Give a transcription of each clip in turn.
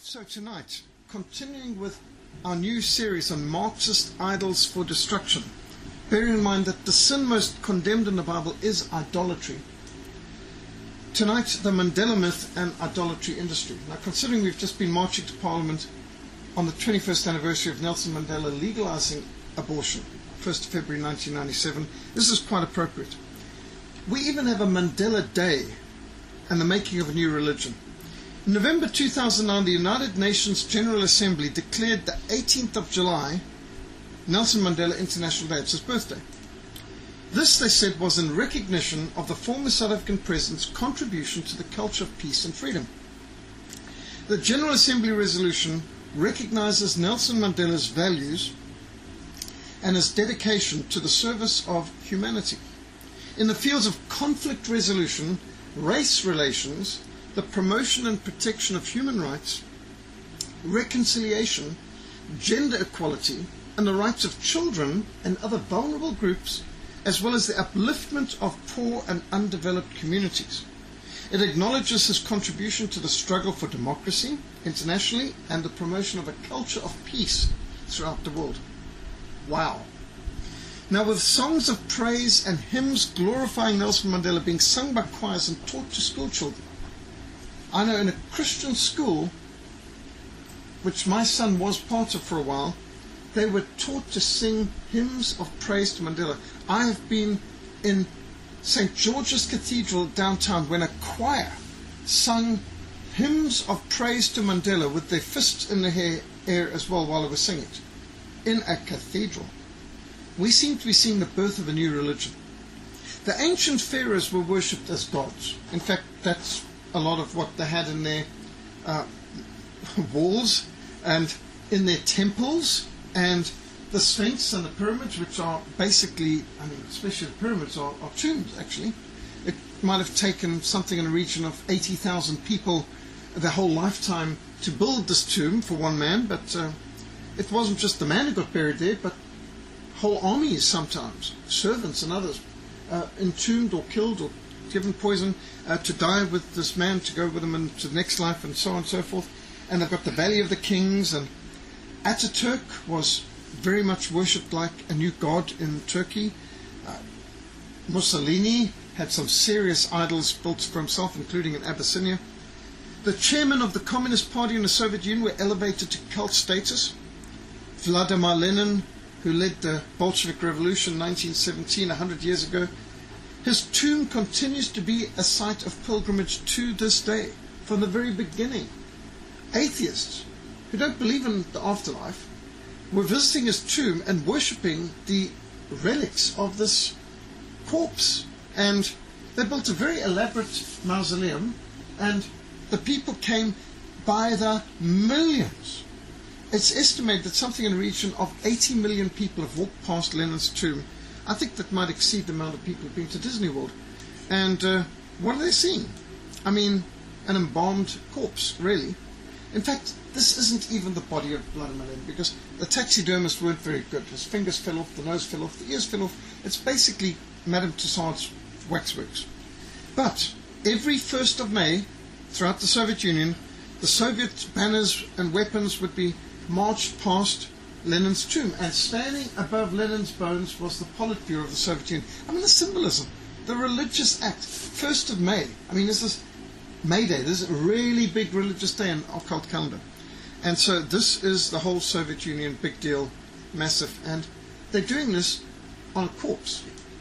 So tonight, continuing with our new series on Marxist idols for destruction, bearing in mind that the sin most condemned in the Bible is idolatry. Tonight, the Mandela myth and idolatry industry. Now, considering we've just been marching to Parliament on the 21st anniversary of Nelson Mandela legalizing abortion, 1st of February 1997, this is quite appropriate. We even have a Mandela Day and the making of a new religion. In November 2009, the United Nations General Assembly declared the 18th of July Nelson Mandela International Day. It's his birthday. This, they said, was in recognition of the former South African President's contribution to the culture of peace and freedom. The General Assembly resolution recognizes Nelson Mandela's values and his dedication to the service of humanity. In the fields of conflict resolution, race relations, the promotion and protection of human rights, reconciliation, gender equality, and the rights of children and other vulnerable groups, as well as the upliftment of poor and undeveloped communities. It acknowledges his contribution to the struggle for democracy internationally and the promotion of a culture of peace throughout the world. Wow. Now, with songs of praise and hymns glorifying Nelson Mandela being sung by choirs and taught to school children, I know in a Christian school, which my son was part of for a while, they were taught to sing hymns of praise to Mandela. I have been in St. George's Cathedral downtown when a choir sung hymns of praise to Mandela with their fists in the air as well while they were singing it in a cathedral. We seem to be seeing the birth of a new religion. The ancient pharaohs were worshipped as gods. In fact, that's a lot of what they had in their walls and in their temples, and the Sphinx and the pyramids, which are basically, especially the pyramids are tombs, actually. It might have taken something in the region of 80,000 people their whole lifetime to build this tomb for one man, but it wasn't just the man who got buried there, but whole armies sometimes, servants and others, entombed or killed or given poison to die with this man, to go with him into the next life, and so on and so forth. And they've got the Valley of the Kings, and Ataturk was very much worshipped like a new god in Turkey. Mussolini had some serious idols built for himself, including in Abyssinia. The chairman of the Communist Party in the Soviet Union were elevated to cult status. Vladimir Lenin, who led the Bolshevik Revolution in 1917, 100 years ago, his tomb continues to be a site of pilgrimage to this day, from the very beginning. Atheists who don't believe in the afterlife were visiting his tomb and worshipping the relics of this corpse. And they built a very elaborate mausoleum, and the people came by the millions. It's estimated that something in the region of 80 million people have walked past Lenin's tomb. I think that might exceed the amount of people who've been to Disney World. And what are they seeing? An embalmed corpse, really. In fact, this isn't even the body of Vladimir Lenin, because the taxidermists weren't very good. His fingers fell off, the nose fell off, the ears fell off. It's basically Madame Tussauds waxworks. But every 1st of May, throughout the Soviet Union, the Soviet banners and weapons would be marched past Lenin's tomb, and standing above Lenin's bones was the Politburo of the Soviet Union. The symbolism, the religious act. 1st of May. This is May Day. This is a really big religious day in our cult calendar. And so this is the whole Soviet Union, big deal, massive. And they're doing this on a corpse.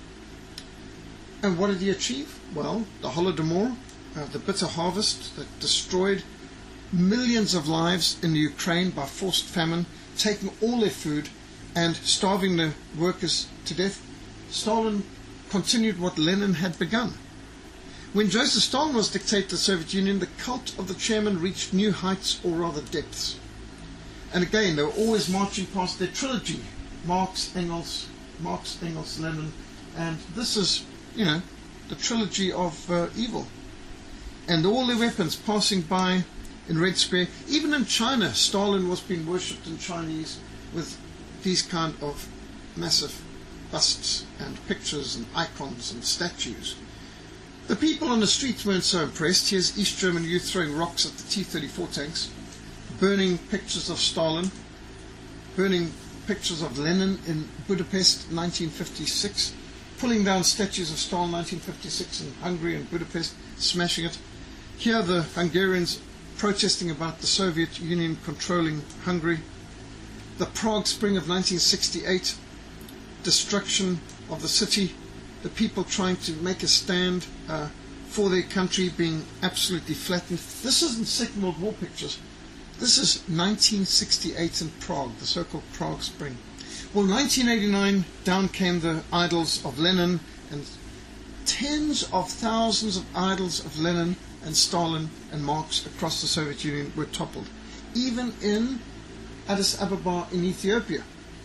And what did he achieve? Well, the Holodomor, the bitter harvest that destroyed millions of lives in the Ukraine by forced famine, taking all their food and starving the workers to death. Stalin continued what Lenin had begun. When Joseph Stalin was dictator of the Soviet Union, the cult of the chairman reached new heights, or rather depths. And again, they were always marching past their trilogy, Marx, Engels, Lenin, and this is, the trilogy of evil. And all their weapons passing by in Red Square. Even in China, Stalin was being worshipped in Chinese with these kind of massive busts and pictures and icons and statues. The people on the streets weren't so impressed. Here's East German youth throwing rocks at the T-34 tanks. burning pictures of Stalin, burning pictures of Lenin in Budapest 1956, pulling down statues of Stalin 1956 in Hungary and Budapest, smashing it. Here the Hungarians protesting about the Soviet Union controlling Hungary. The Prague Spring of 1968, destruction of the city, the people trying to make a stand for their country being absolutely flattened. This isn't Second World War pictures. This is 1968 in Prague, the so-called Prague Spring. Well, 1989, down came the idols of Lenin, and tens of thousands of idols of Lenin and Stalin and Marx across the Soviet Union were toppled, even in Addis Ababa in Ethiopia.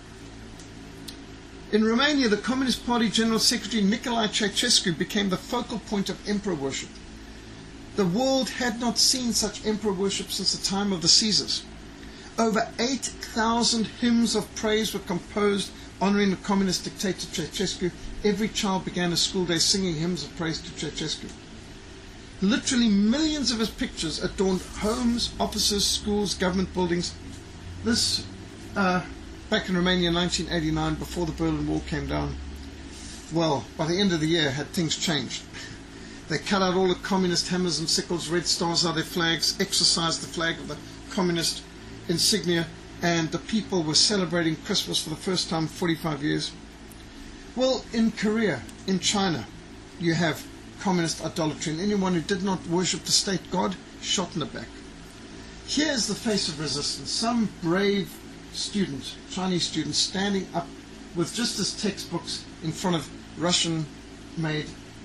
In Romania, the Communist Party General Secretary Nicolae Ceausescu became the focal point of emperor worship. The world had not seen such emperor worship since the time of the Caesars. Over 8,000 hymns of praise were composed honoring the communist dictator Ceausescu. Every child began a school day singing hymns of praise to Ceausescu. Literally millions of his pictures adorned homes, offices, schools, government buildings. This, back in Romania in 1989, before the Berlin Wall came down, well, by the end of the year, had things changed. They cut out all the communist hammers and sickles, red stars are their flags, exorcised the flag of the communist insignia, and the people were celebrating Christmas for the first time in 45 years. Well, in Korea, in China, you have communist idolatry, and anyone who did not worship the state god, shot in the back. Here's the face of resistance. Some brave student, Chinese student, standing up with just his textbooks in front of Russian-made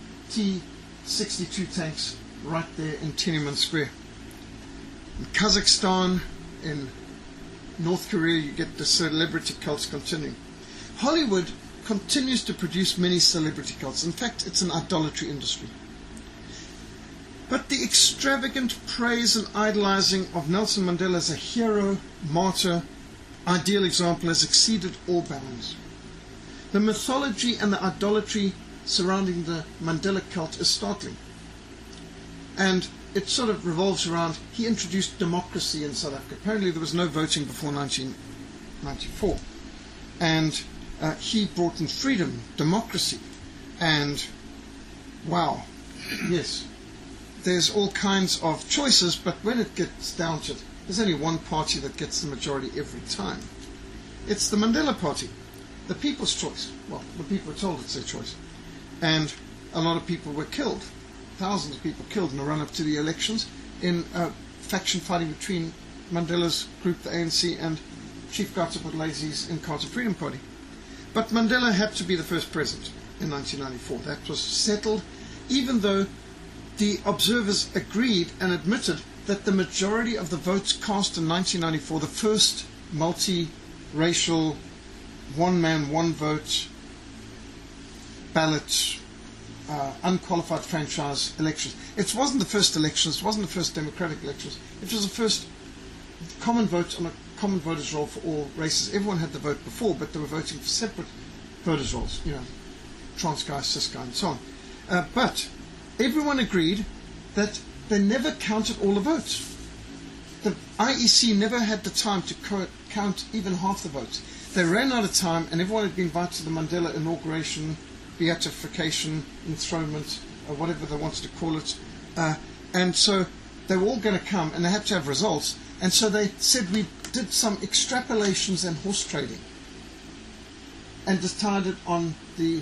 T-62 tanks right there in Tiananmen Square. In Kazakhstan, in North Korea, you get the celebrity cults continuing. Hollywood continues to produce many celebrity cults. In fact, it's an idolatry industry. But the extravagant praise and idolizing of Nelson Mandela as a hero, martyr, ideal example has exceeded all bounds. The mythology and the idolatry surrounding the Mandela cult is startling. And it sort of revolves around, he introduced democracy in South Africa. Apparently there was no voting before 1994. And he brought in freedom, democracy, and wow, yes, there's all kinds of choices, but when it gets down to it, there's only one party that gets the majority every time. It's the Mandela Party, the people's choice. Well, the people were told it's their choice. And a lot of people were killed, thousands of people killed in the run-up to the elections in faction fighting between Mandela's group, the ANC, and Chief Gautama Buthelezis's Inkatha Freedom Party. But Mandela had to be the first president in 1994. That was settled, even though the observers agreed and admitted that the majority of the votes cast in 1994, the first multi-racial, one-man, one-vote ballot, unqualified franchise elections. It wasn't the first elections, it wasn't the first democratic elections, it was the first common vote on a common voters roll for all races. Everyone had the vote before, but they were voting for separate voters rolls, trans guys, cis guys, and so on. But everyone agreed that they never counted all the votes. The IEC never had the time to count even half the votes. They ran out of time, and everyone had been invited to the Mandela inauguration, beatification, enthronement, or whatever they wanted to call it. And so they were all going to come, and they had to have results. And so they said, we did some extrapolations and horse trading and decided on the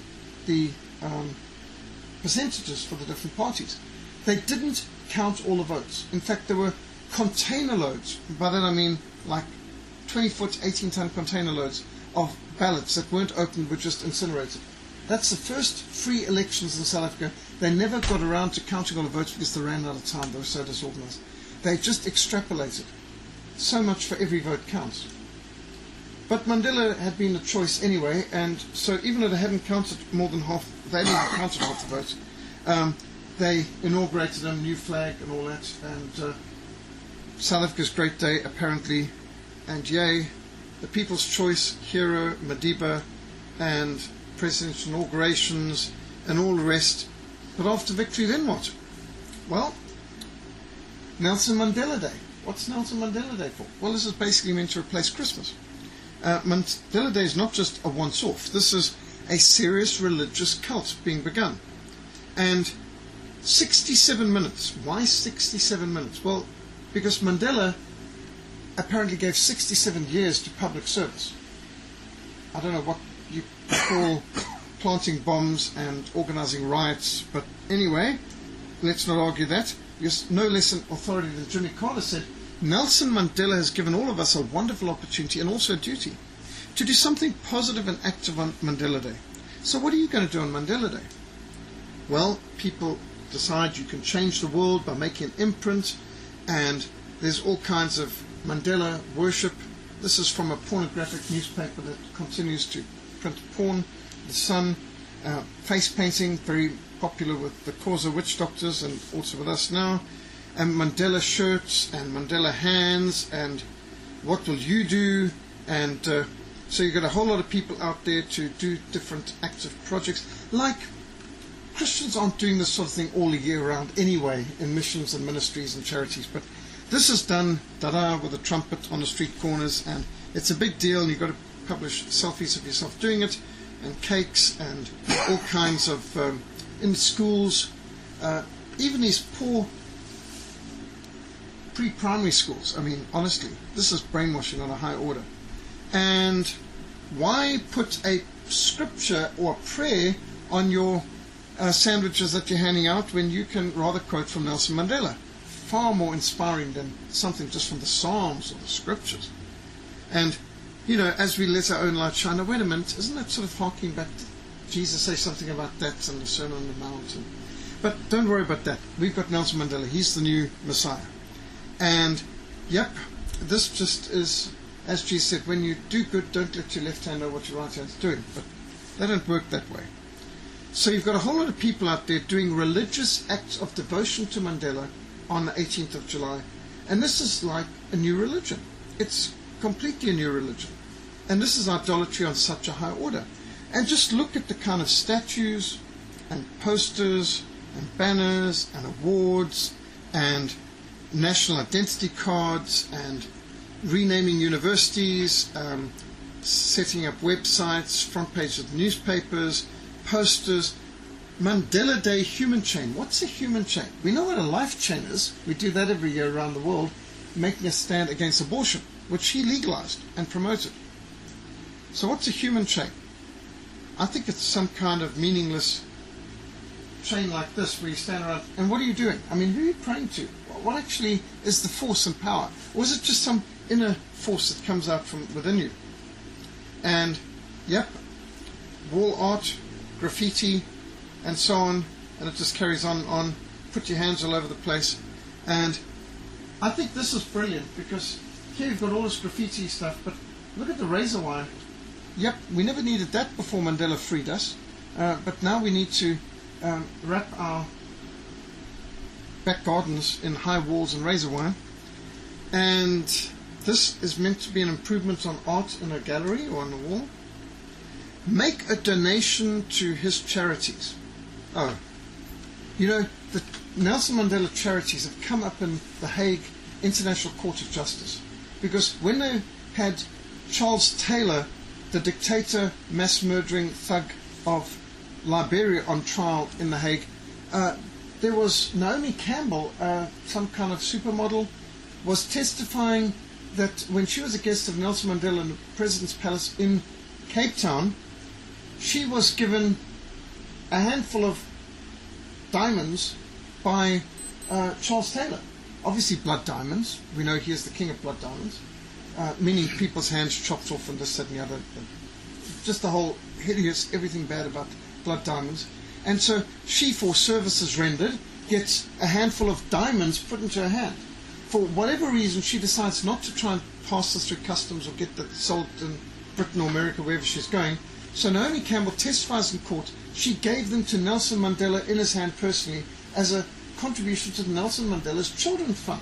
percentages for the different parties. They didn't count all the votes. In fact, there were container loads, by that I mean like 20-foot, 18-ton container loads of ballots that weren't opened, were just incinerated. That's the first free elections in South Africa. They never got around to counting all the votes because they ran out of time. They were so disorganized. They just extrapolated. So much for every vote counts. But Mandela had been a choice anyway, and so even though they hadn't counted more than half, they hadn't counted half the votes, they inaugurated a new flag and all that, and South Africa's great day apparently, and yay, the People's Choice, hero, Madiba, and presidential inaugurations, and all the rest. But after victory, then what? Well, Nelson Mandela Day. What's Nelson Mandela Day for? Well, this is basically meant to replace Christmas. Mandela Day is not just a once-off. This is a serious religious cult being begun. And 67 minutes. Why 67 minutes? Well, because Mandela apparently gave 67 years to public service. I don't know what you call planting bombs and organizing riots, but anyway, let's not argue that. Because no less an authority than Jimmy Carter said, Nelson Mandela has given all of us a wonderful opportunity and also a duty to do something positive and active on Mandela Day. So what are you going to do on Mandela Day? Well, people decide you can change the world by making an imprint, and there's all kinds of Mandela worship. This is from a pornographic newspaper that continues to print porn. The Sun, face painting, very popular with the Causa witch doctors and also with us now, and Mandela shirts and Mandela hands and what will you do, and so you've got a whole lot of people out there to do different active projects. Like, Christians aren't doing this sort of thing all year round anyway in missions and ministries and charities, but this is done with a trumpet on the street corners, and it's a big deal, and you've got to publish selfies of yourself doing it, and cakes and all kinds of in schools, even these poor pre-primary schools. I mean, honestly, this is brainwashing on a high order. And why put a scripture or a prayer on your sandwiches that you're handing out when you can rather quote from Nelson Mandela? Far more inspiring than something just from the Psalms or the scriptures. And, you know, as we let our own light shine, now wait a minute, isn't that sort of harking back to Jesus say something about that and the Sermon on the Mount? But don't worry about that. We've got Nelson Mandela. He's the new Messiah. And, yep, this just is, as Jesus said, when you do good, don't let your left hand know what your right hand's doing. But they don't work that way. So you've got a whole lot of people out there doing religious acts of devotion to Mandela on the 18th of July. And this is like a new religion. It's completely a new religion. And this is idolatry on such a high order. And just look at the kind of statues and posters and banners and awards and national identity cards and renaming universities, setting up websites, front page of newspapers, posters. Mandela Day human chain. What's a human chain? We know what a life chain is. We do that every year around the world, making a stand against abortion, which he legalized and promoted. So what's a human chain? I think it's some kind of meaningless chain like this where you stand around, and what are you doing? I mean, who are you praying to? What actually is the force and power? Or is it just some inner force that comes out from within you? And, yep, wall art, graffiti, and so on, and it just carries on and on. Put your hands all over the place. And I think this is brilliant, because here you've got all this graffiti stuff, but look at the razor wire. Yep, we never needed that before Mandela freed us, but now we need to wrap our back gardens in high walls and razor wire. And this is meant to be an improvement on art in a gallery or on the wall. Make a donation to his charities. Oh, you know, the Nelson Mandela charities have come up in the Hague International Court of Justice, because when they had Charles Taylor, the dictator, mass murdering thug of Liberia, on trial in the Hague, there was Naomi Campbell, some kind of supermodel, was testifying that when she was a guest of Nelson Mandela in the President's Palace in Cape Town, she was given a handful of diamonds by Charles Taylor. Obviously blood diamonds. We know he is the king of blood diamonds. Meaning people's hands chopped off and this, that and the other. Just the whole hideous, everything bad about blood diamonds. And so she, for services rendered, gets a handful of diamonds put into her hand. For whatever reason, she decides not to try and pass this through customs or get that sold in Britain or America, wherever she's going. So Naomi Campbell testifies in court. She gave them to Nelson Mandela in his hand personally as a contribution to the Nelson Mandela's Children's Fund.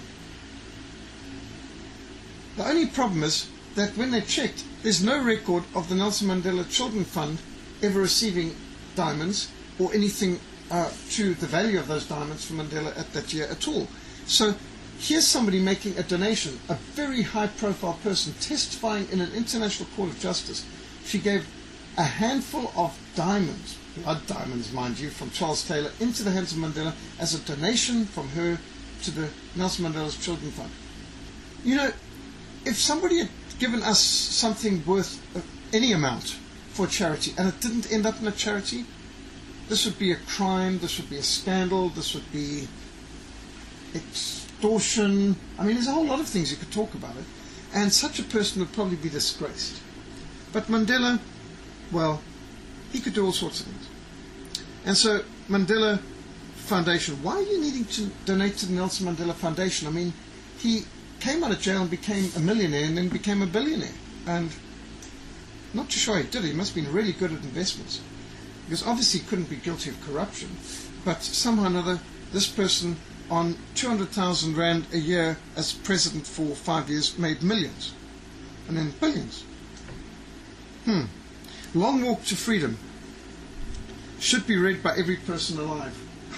The only problem is that when they checked, there's no record of the Nelson Mandela Children's Fund ever receiving diamonds or anything to the value of those diamonds from Mandela at that year at all. So here's somebody making a donation, a very high-profile person testifying in an international court of justice. She gave a handful of diamonds, blood diamonds, mind you, from Charles Taylor into the hands of Mandela as a donation from her to the Nelson Mandela's Children's Fund. You know, if somebody had given us something worth any amount for charity and it didn't end up in a charity, this would be a crime, this would be a scandal, this would be extortion. I mean, there's a whole lot of things you could talk about it. And such a person would probably be disgraced. But Mandela, well, he could do all sorts of things. And so, Mandela Foundation, why are you needing to donate to the Nelson Mandela Foundation? I mean, he came out of jail and became a millionaire and then became a billionaire. And not too sure he did. He must have been really good at investments. Because obviously he couldn't be guilty of corruption. But somehow or another, this person on 200,000 Rand a year as president for 5 years made millions. And then billions. Long Walk to Freedom should be read by every person alive.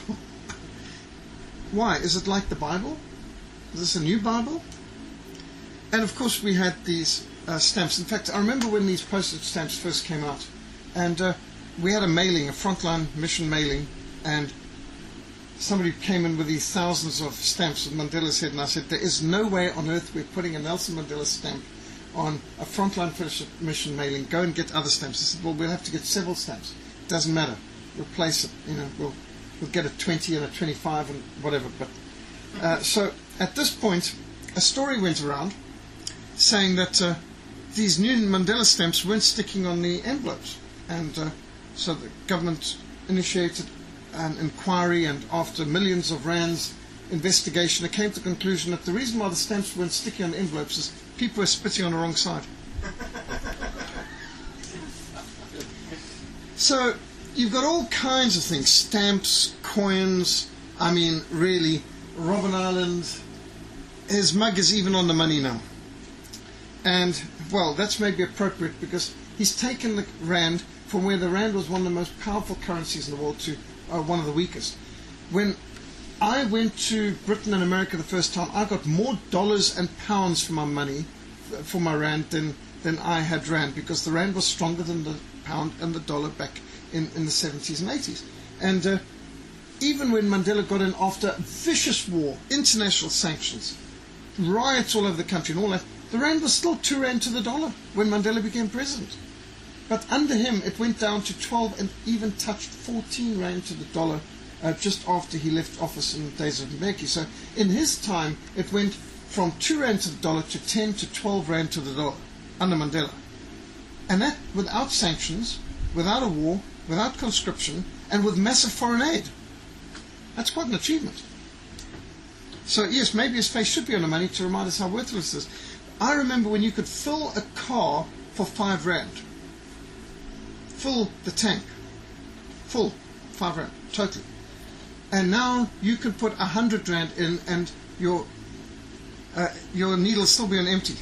Why? Is it like the Bible? Is this a new Bible? And of course we had these stamps. In fact, I remember when these postage stamps first came out, and we had a mailing, a Frontline Mission mailing, and somebody came in with these thousands of stamps with Mandela's head, and I said, there is no way on earth we're putting a Nelson Mandela stamp on a Frontline Mission mailing. Go and get other stamps. I said, well, we'll have to get several stamps. It doesn't matter. Replace it. You know, we'll get a 20 and a 25 and whatever. But so at this point, a story went around saying that these new Mandela stamps weren't sticking on the envelopes, and so the government initiated an inquiry, and after millions of rands investigation, it came to the conclusion that the reason why the stamps weren't sticking on the envelopes is people were spitting on the wrong side. So you've got all kinds of things, stamps, coins. I mean, really, Robben Island, his mug is even on the money now. And, well, that's maybe appropriate because he's taken the rand from where the rand was one of the most powerful currencies in the world to one of the weakest. When I went to Britain and America the first time, I got more dollars and pounds for my money, for my rand, than I had rand, because the rand was stronger than the pound and the dollar back in the 70s and 80s. And even when Mandela got in after vicious war, international sanctions, riots all over the country and all that, the rand was still 2 rand to the dollar when Mandela became president. But under him, it went down to 12 and even touched 14 rand to the dollar just after he left office in the days of Mbeki. So in his time, it went from 2 rand to the dollar to 10 to 12 rand to the dollar under Mandela. And that without sanctions, without a war, without conscription, and with massive foreign aid. That's quite an achievement. So yes, maybe his face should be on the money to remind us how worthless it is. I remember when you could fill a car for 5 rand. Fill the tank. Full. 5 rand. Totally. And now you can put 100 rand in and your needle will still be on empty.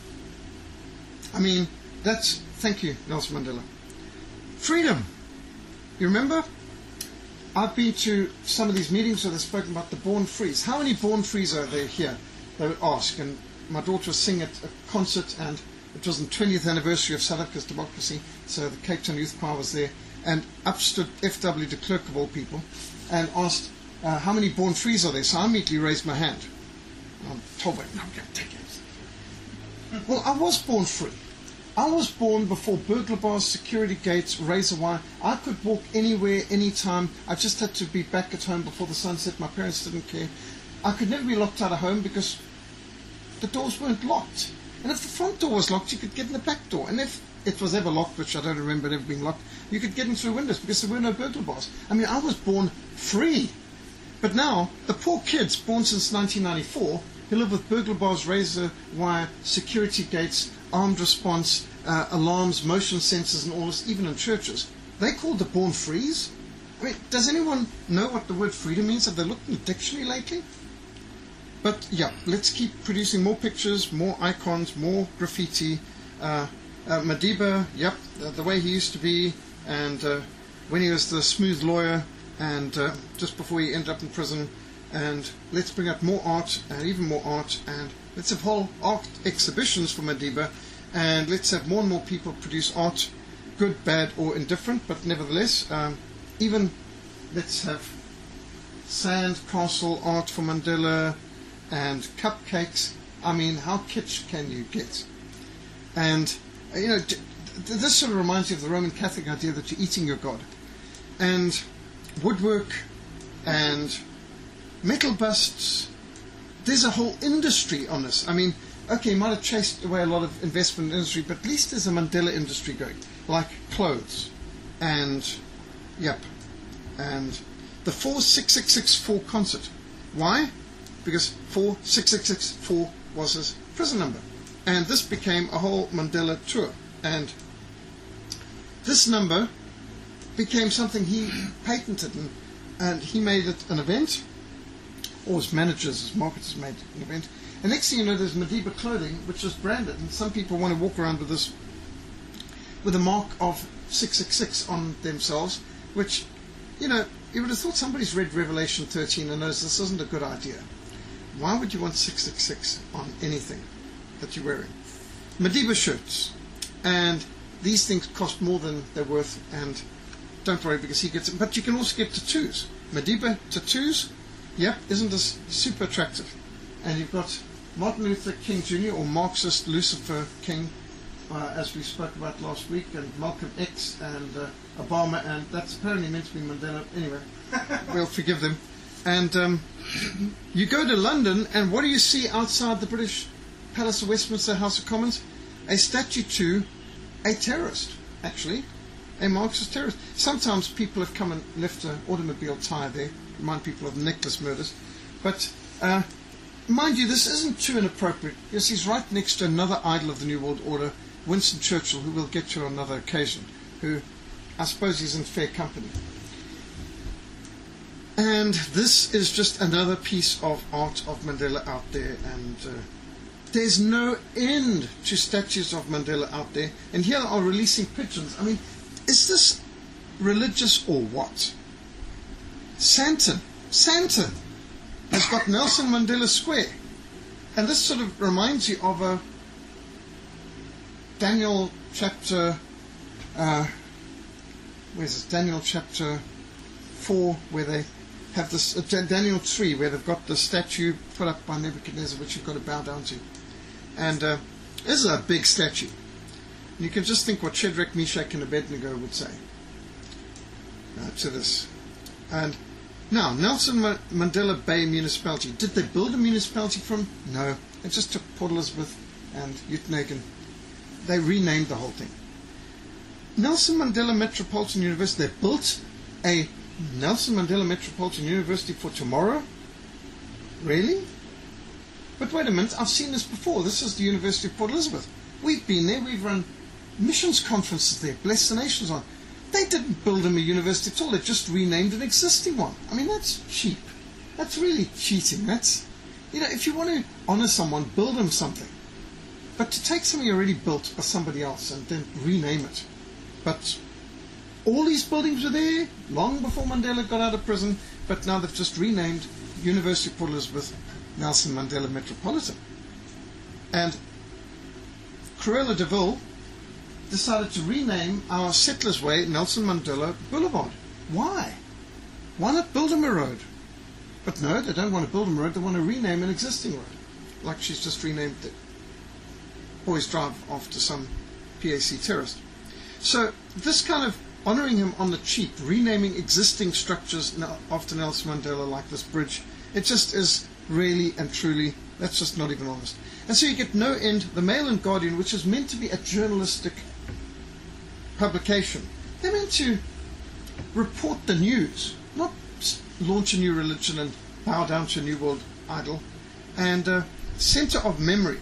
I mean, that's... Thank you, Nelson Mandela. Freedom. You remember? I've been to some of these meetings where they've spoken about the born frees. How many born frees are there here? They would ask. And my daughter was singing at a concert, and it was the 20th anniversary of South Africa's democracy, so the Cape Town Youth Power was there. And up stood F.W. de Klerk of all people and asked, how many born frees are there? So I immediately raised my hand. And I'm told, no, I'm going to take it. Well, I was born free. I was born before burglar bars, security gates, razor wire. I could walk anywhere, anytime. I just had to be back at home before the sun set. My parents didn't care. I could never be locked out of home because the doors weren't locked. And if the front door was locked, you could get in the back door. And if it was ever locked, which I don't remember it ever being locked, you could get in through windows because there were no burglar bars. I mean, I was born free. But now, the poor kids born since 1994, who live with burglar bars, razor wire, security gates, armed response, alarms, motion sensors and all this, even in churches, they called the born frees? I mean, does anyone know what the word freedom means? Have they looked in the dictionary lately? But yeah, let's keep producing more pictures, more icons, more graffiti. Madiba, yep, the way he used to be, and when he was the smooth lawyer, and just before he ended up in prison, and let's bring out more art and even more art, and let's have whole art exhibitions for Madiba, and let's have more and more people produce art, good, bad, or indifferent, but nevertheless, even let's have sand castle art for Mandela and cupcakes. I mean, how kitsch can you get? And, you know, this sort of reminds you of the Roman Catholic idea that you're eating your God. And woodwork and metal busts, there's a whole industry on this. I mean, okay, you might have chased away a lot of investment in industry, but at least there's a Mandela industry going, like clothes and, and the 46664 concert. Why? Because 46664 was his prison number. And this became a whole Mandela tour. And this number became something he patented, and he made it an event, or his managers, his marketers made it an event. And next thing you know, there's Madiba clothing, which is branded, and some people want to walk around with this, with a mark of 666 on themselves, which, you know, you would have thought somebody's read Revelation 13 and knows this isn't a good idea. Why would you want 666 on anything that you're wearing? Madiba shirts, and these things cost more than they're worth, and don't worry, because he gets it. But you can also get tattoos. Madiba tattoos, isn't this super attractive? And you've got Martin Luther King Jr. or Marxist Lucifer King, as we spoke about last week, and Malcolm X and Obama, and that's apparently meant to be Mandela. Anyway, we'll forgive them. And you go to London, and what do you see outside the British Palace of Westminster House of Commons? A statue to a terrorist, actually, a Marxist terrorist. Sometimes people have come and left an automobile tyre there, remind people of the necklace murders. But mind you, this isn't too inappropriate. Yes, he's right next to another idol of the New World Order, Winston Churchill, who we'll get to on another occasion, who I suppose he's in fair company. And this is just another piece of art of Mandela out there, and there's no end to statues of Mandela out there. And here are releasing pigeons. I mean, is this religious or what? Sandton has got Nelson Mandela Square. And this sort of reminds you of a Daniel chapter, where's it? Daniel chapter 4, where they have this, Daniel 3, where they've got the statue put up by Nebuchadnezzar, which you've got to bow down to. And this is a big statue. And you can just think what Shadrach, Meshach, and Abednego would say to this. And now, Nelson Mandela Bay Municipality. Did they build a municipality from? No. They just took Port Elizabeth and Uitenhage. They renamed the whole thing. Nelson Mandela Metropolitan University. They built a Nelson Mandela Metropolitan University for tomorrow? Really? But wait a minute, I've seen this before. This is the University of Port Elizabeth. We've been there, we've run missions conferences there, bless the nations on. They didn't build them a university at all, they just renamed an existing one. I mean, that's cheap. That's really cheating. That's, you know, if you want to honour someone, build them something. But to take something already built by somebody else and then rename it. But all these buildings were there long before Mandela got out of prison, but now they've just renamed University of Port Elizabeth Nelson Mandela Metropolitan. And Cruella de Vil decided to rename our Settlers Way Nelson Mandela Boulevard. Why? Why not build him a road? But no, they don't want to build him a road, they want to rename an existing road. Like she's just renamed the Boys Drive after some PAC terrorist. So this kind of honouring him on the cheap, renaming existing structures after Nelson Mandela, like this bridge, it just is really and truly, that's just not even honest. And so you get no end. The Mail and Guardian, which is meant to be a journalistic publication, they're meant to report the news, not launch a new religion and bow down to a new world idol. And Centre of Memory,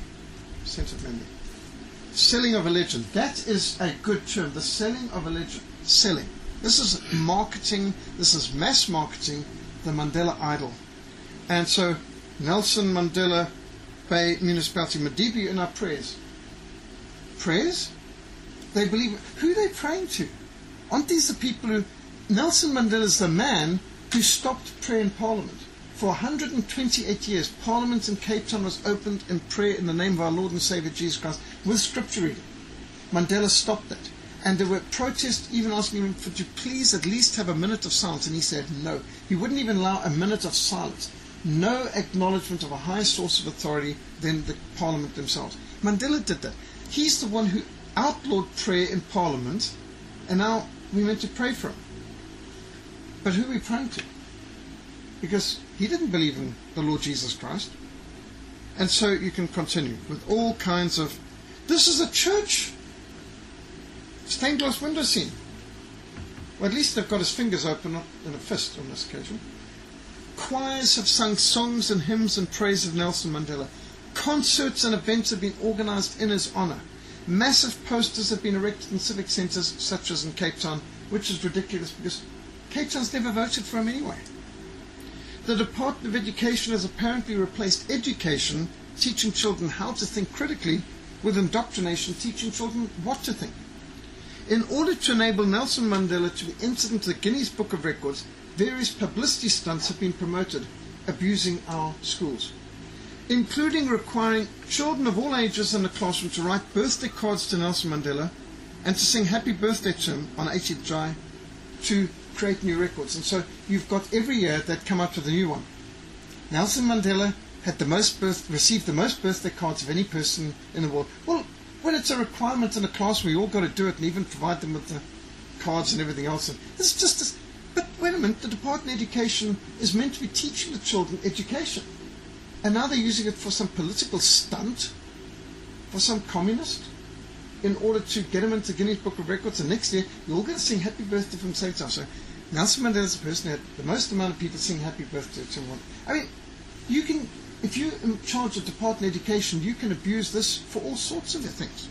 selling of a legend, that is a good term, the selling of a legend. Selling. This is marketing, this is mass marketing the Mandela idol. And so Nelson Mandela Bay Municipality, Madiba in our prayers. Prayers? They believe, who are they praying to? Aren't these the people who, Nelson Mandela is the man who stopped prayer in Parliament For 128 years, Parliament in Cape Town was opened in prayer in the name of our Lord and Saviour Jesus Christ with scripture reading. Mandela stopped that. And there were protests even asking him to please at least have a minute of silence. And he said no. He wouldn't even allow a minute of silence. No acknowledgement of a higher source of authority than the Parliament themselves. Mandela did that. He's the one who outlawed prayer in Parliament, and now we're meant to pray for him. But who are we praying to? Because he didn't believe in the Lord Jesus Christ. And so you can continue with all kinds of, this is a church. Stained glass window scene. Well, at least they've got his fingers open, not in a fist on this occasion. Choirs have sung songs and hymns in praise of Nelson Mandela. Concerts and events have been organized in his honor. Massive posters have been erected in civic centers, such as in Cape Town, which is ridiculous because Cape Town's never voted for him anyway. The Department of Education has apparently replaced education, teaching children how to think critically, with indoctrination, teaching children what to think. In order to enable Nelson Mandela to be entered into the Guinness Book of Records, various publicity stunts have been promoted, abusing our schools, including requiring children of all ages in the classroom to write birthday cards to Nelson Mandela and to sing happy birthday to him on 18th July to create new records. And so you've got every year they'd come up with a new one. Nelson Mandela had received the most birthday cards of any person in the world. Well, when it's a requirement in a class, we all got to do it and even provide them with the cards and everything else. And it's just this. But wait a minute, the Department of Education is meant to be teaching the children education. And now they're using it for some political stunt, for some communist, in order to get him into the Guinness Book of Records. And next year, you're all going to sing happy birthday from same time. So Nelson Mandela is the person who had the most amount of people sing happy birthday to him. I mean, you can, if you're in charge of Department of Education, you can abuse this for all sorts of things.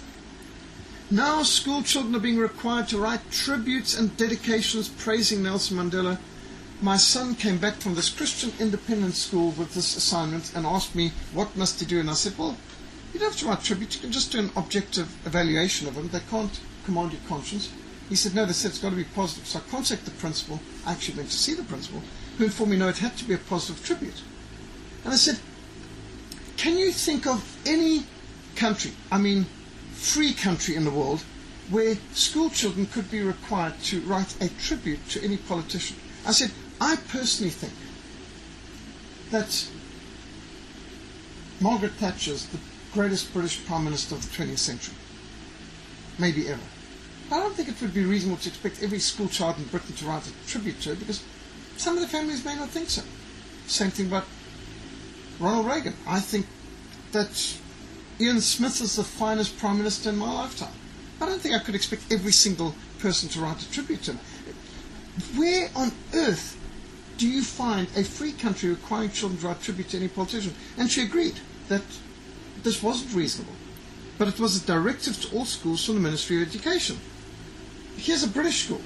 Now school children are being required to write tributes and dedications praising Nelson Mandela. My son came back from this Christian independent school with this assignment and asked me, what must he do? And I said, well, you don't have to write tribute, you can just do an objective evaluation of him. They can't command your conscience. He said, no, they said it's got to be positive. So I contacted the principal, I actually went to see the principal, who informed me, no, it had to be a positive tribute. And I said, can you think of any country, I mean free country in the world, where school children could be required to write a tribute to any politician? I said, I personally think that Margaret Thatcher is the greatest British Prime Minister of the 20th century, maybe ever. I don't think it would be reasonable to expect every school child in Britain to write a tribute to her, because some of the families may not think so. Same thing about Ronald Reagan. I think that Ian Smith is the finest Prime Minister in my lifetime. I don't think I could expect every single person to write a tribute to him. Where on earth do you find a free country requiring children to write tribute to any politician? And she agreed that this wasn't reasonable. But it was a directive to all schools from the Ministry of Education. Here's a British school.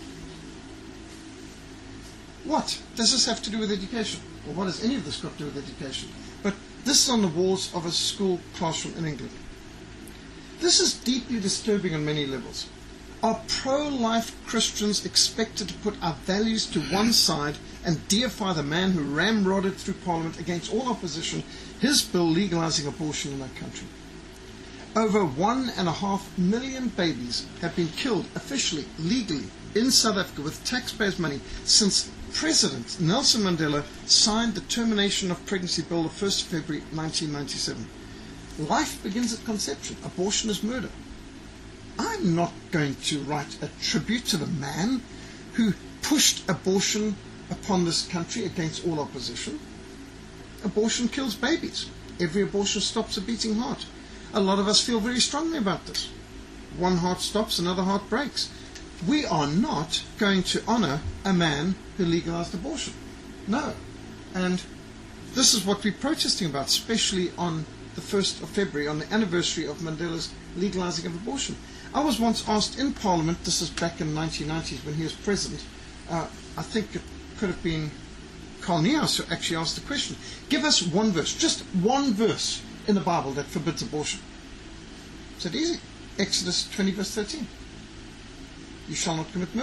What does this have to do with education? Or what has any of this got to do with education? But this is on the walls of a school classroom in England. This is deeply disturbing on many levels. Are pro-life Christians expected to put our values to one side and deify the man who ramrodded through Parliament against all opposition his bill legalizing abortion in our country? Over 1.5 million babies have been killed officially, legally, in South Africa with taxpayers' money since President Nelson Mandela signed the Termination of Pregnancy Bill the 1st of February 1997. Life begins at conception. Abortion is murder. I'm not going to write a tribute to the man who pushed abortion upon this country against all opposition. Abortion kills babies. Every abortion stops a beating heart. A lot of us feel very strongly about this. One heart stops, another heart breaks. We are not going to honor a man who legalized abortion. No. And this is what we're protesting about, especially on the 1st of February, on the anniversary of Mandela's legalizing of abortion. I was once asked in Parliament, this is back in the 1990s when he was president, I think it could have been Carl Niehaus who actually asked the question, give us one verse, just one verse in the Bible that forbids abortion. I said, easy. Exodus 20 verse 13. You shall not commit murder.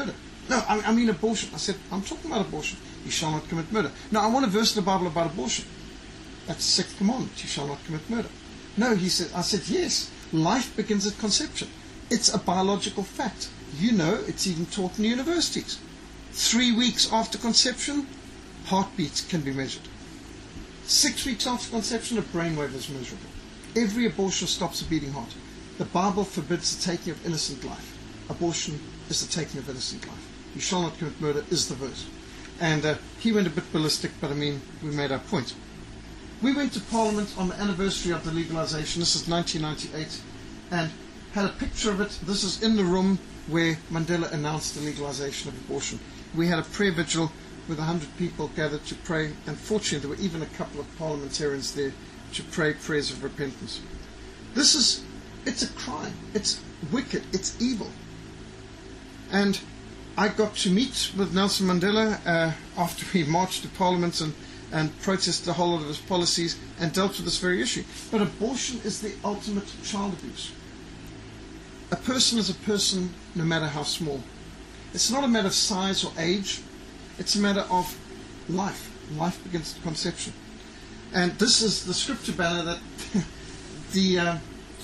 No, I mean abortion. I said, I'm talking about abortion. You shall not commit murder. No, I want a verse in the Bible about abortion. That's the 6th commandment. You shall not commit murder. No, he said. I said, yes. Life begins at conception. It's a biological fact. You know, it's even taught in universities. 3 weeks after conception, heartbeats can be measured. 6 weeks after conception, a brainwave is measurable. Every abortion stops a beating heart. The Bible forbids the taking of innocent life. Abortion is the taking of innocent life. You shall not commit murder is the verse. And he went a bit ballistic, but I mean, we made our point. We went to Parliament on the anniversary of the legalization. This is 1998, and had a picture of it. This is in the room where Mandela announced the legalization of abortion. We had a prayer vigil with 100 people gathered to pray, and fortunately there were even a couple of parliamentarians there to pray prayers of repentance. It's a crime. It's wicked. It's evil. And I got to meet with Nelson Mandela after he marched to Parliament and protested the whole lot of his policies and dealt with this very issue. But abortion is the ultimate child abuse. A person is a person no matter how small. It's not a matter of size or age. It's a matter of life. Life begins at conception. And this is the scripture banner that the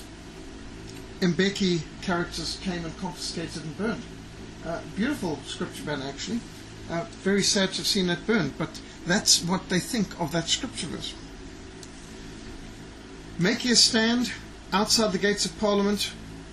Mbeki characters came and confiscated and burned. Beautiful scripture banner, actually. Very sad to have seen that burned, but that's what they think of that scripture verse. Making a stand outside the gates of Parliament,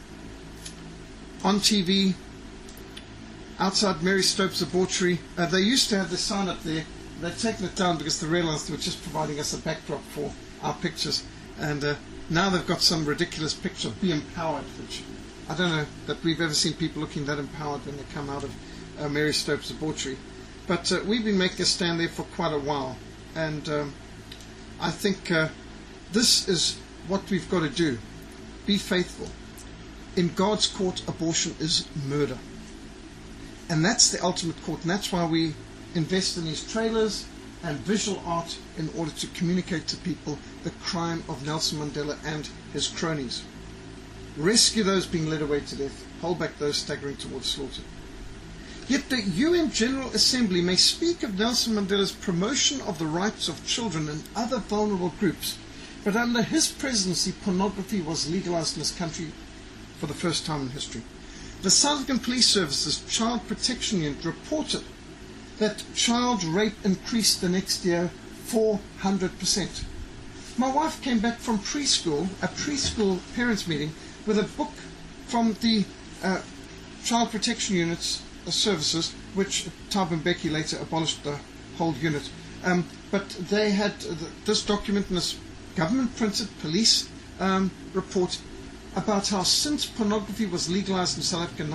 on TV, outside Mary Stopes Abortory. They used to have the sign up there. They've taken it down because they realized they were just providing us a backdrop for our pictures. And now they've got some ridiculous picture of Be Empowered, which I don't know that we've ever seen people looking that empowered when they come out of Mary Stopes Abortory. But we've been making a stand there for quite a while. And I think this is what we've got to do. Be faithful. In God's court, abortion is murder. And that's the ultimate court. And that's why we invest in these trailers and visual art in order to communicate to people the crime of Nelson Mandela and his cronies. Rescue those being led away to death. Hold back those staggering towards slaughter. Yet the UN General Assembly may speak of Nelson Mandela's promotion of the rights of children and other vulnerable groups, but under his presidency, pornography was legalized in this country for the first time in history. The South African Police Service's Child Protection Unit reported that child rape increased the next year 400%. My wife came back from a preschool parents' meeting, with a book from the Child Protection Unit's services, which Thabo Mbeki later abolished the whole unit. But they had this document in this government-printed police report about how since pornography was legalized in South Africa in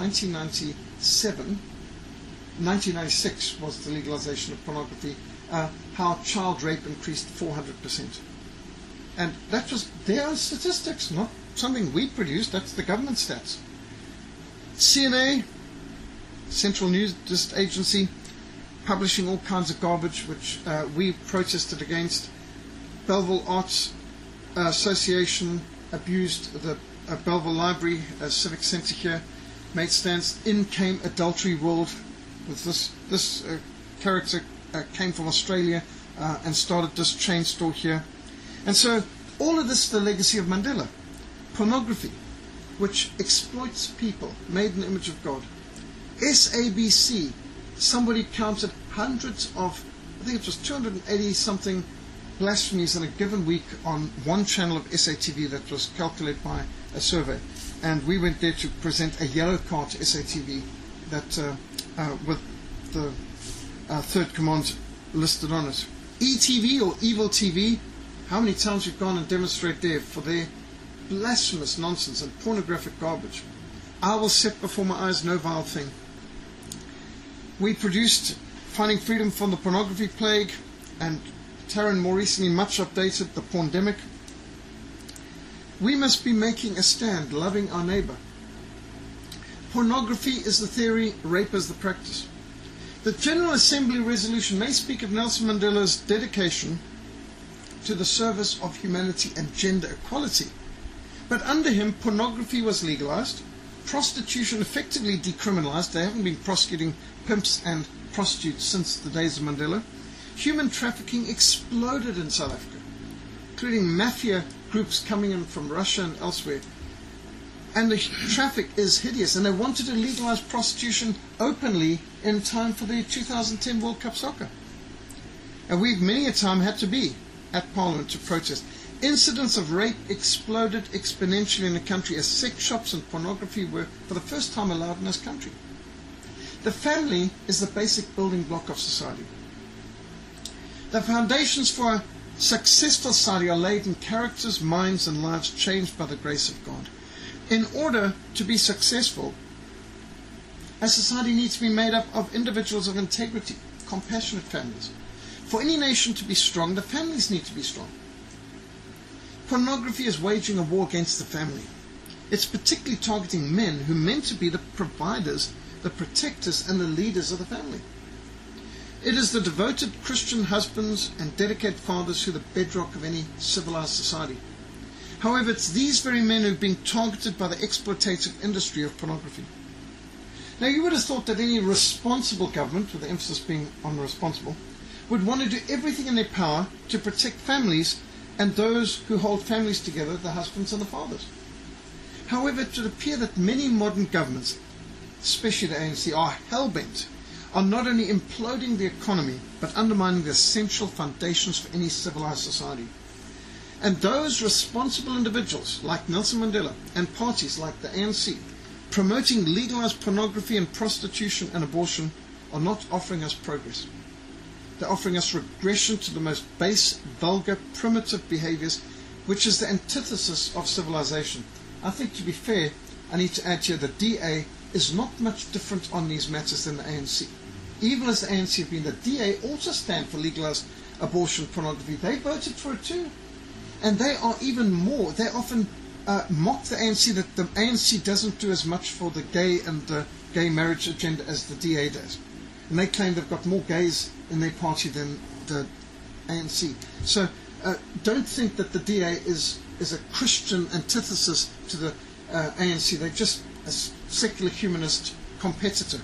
1996 was the legalization of pornography, how child rape increased 400%. And that was their statistics, not something we produced. That's the government stats. CNA, Central News Agency, publishing all kinds of garbage, which we protested against. Belleville Arts Association abused the Belleville Library, Civic Centre here, made stands. In came Adultery World, with this character came from Australia and started this chain store here. And so all of this is the legacy of Mandela. Pornography, which exploits people made in the image of God. SABC, somebody counted hundreds of, I think it was 280 something blasphemies in a given week on one channel of SATV that was calculated by a survey. And we went there to present a yellow card to SATV that with the third command listed on it. ETV or Evil TV, how many times we've gone and demonstrate there for their blasphemous nonsense and pornographic garbage. I will set before my eyes no vile thing. We produced Finding Freedom from the Pornography Plague, and Taryn more recently much updated, The Porndemic. We must be making a stand, loving our neighbor. Pornography is the theory, rape is the practice. The General Assembly resolution may speak of Nelson Mandela's dedication to the service of humanity and gender equality. But under him, pornography was legalized, prostitution effectively decriminalized, they haven't been prosecuting pimps and prostitutes since the days of Mandela, human trafficking exploded in South Africa, including mafia groups coming in from Russia and elsewhere. And the traffic is hideous, and they wanted to legalize prostitution openly in time for the 2010 World Cup soccer. And we've many a time had to be at Parliament to protest. Incidents of rape exploded exponentially in the country as sex shops and pornography were for the first time allowed in this country. The family is the basic building block of society. The foundations for a successful society are laid in characters, minds, and lives changed by the grace of God. In order to be successful, a society needs to be made up of individuals of integrity, compassionate families. For any nation to be strong, the families need to be strong. Pornography is waging a war against the family. It's particularly targeting men who are meant to be the providers, the protectors, and the leaders of the family. It is the devoted Christian husbands and dedicated fathers who are the bedrock of any civilized society. However, it's these very men who are being targeted by the exploitative industry of pornography. Now, you would have thought that any responsible government, with the emphasis being on responsible, would want to do everything in their power to protect families and those who hold families together, the husbands and the fathers. However, it would appear that many modern governments, especially the ANC, are hell-bent on not only imploding the economy, but undermining the essential foundations for any civilized society. And those responsible individuals, like Nelson Mandela, and parties like the ANC, promoting legalized pornography and prostitution and abortion, are not offering us progress. They're offering us regression to the most base, vulgar, primitive behaviors, which is the antithesis of civilization. I think, to be fair, I need to add here that DA is not much different on these matters than the ANC. Evil as the ANC have been, the DA also stand for legalized abortion, pornography. They voted for it too. And they are even more. They often mock the ANC that the ANC doesn't do as much for the gay and the gay marriage agenda as the DA does. And they claim they've got more gays in their party than the ANC. So don't think that the DA is a Christian antithesis to the ANC. They're just a secular humanist competitor.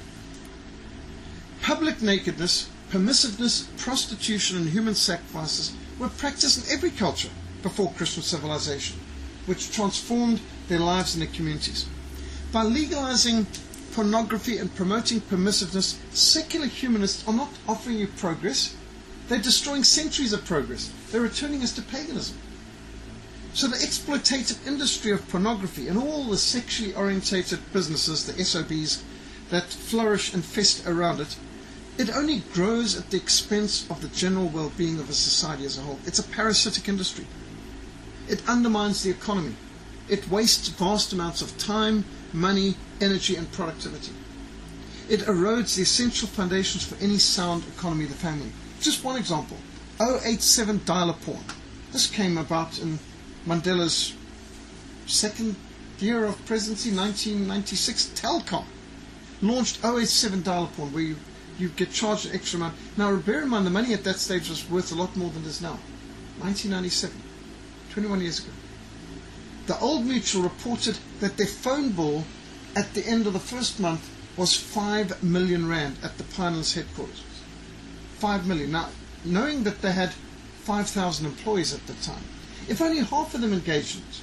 Public nakedness, permissiveness, prostitution, and human sacrifices were practiced in every culture before Christian civilization, which transformed their lives and their communities. By legalizing pornography and promoting permissiveness, secular humanists are not offering you progress. They're destroying centuries of progress. They're returning us to paganism. So the exploitative industry of pornography and all the sexually orientated businesses, the SOBs, that flourish and fester around it, it only grows at the expense of the general well-being of a society as a whole. It's a parasitic industry. It undermines the economy. It wastes vast amounts of time, money, energy, and productivity. It erodes the essential foundations for any sound economy of the family. Just one example, 087 dialer porn. This came about in Mandela's second year of presidency, 1996. Telkom launched 087 dialer porn, where you get charged an extra amount. Now, bear in mind, the money at that stage was worth a lot more than it is now. 1997, 21 years ago. The Old Mutual reported that their phone bill at the end of the first month was 5 million rand at the Pinelands headquarters. 5 million. Now, knowing that they had 5,000 employees at the time, if only half of them engaged in it,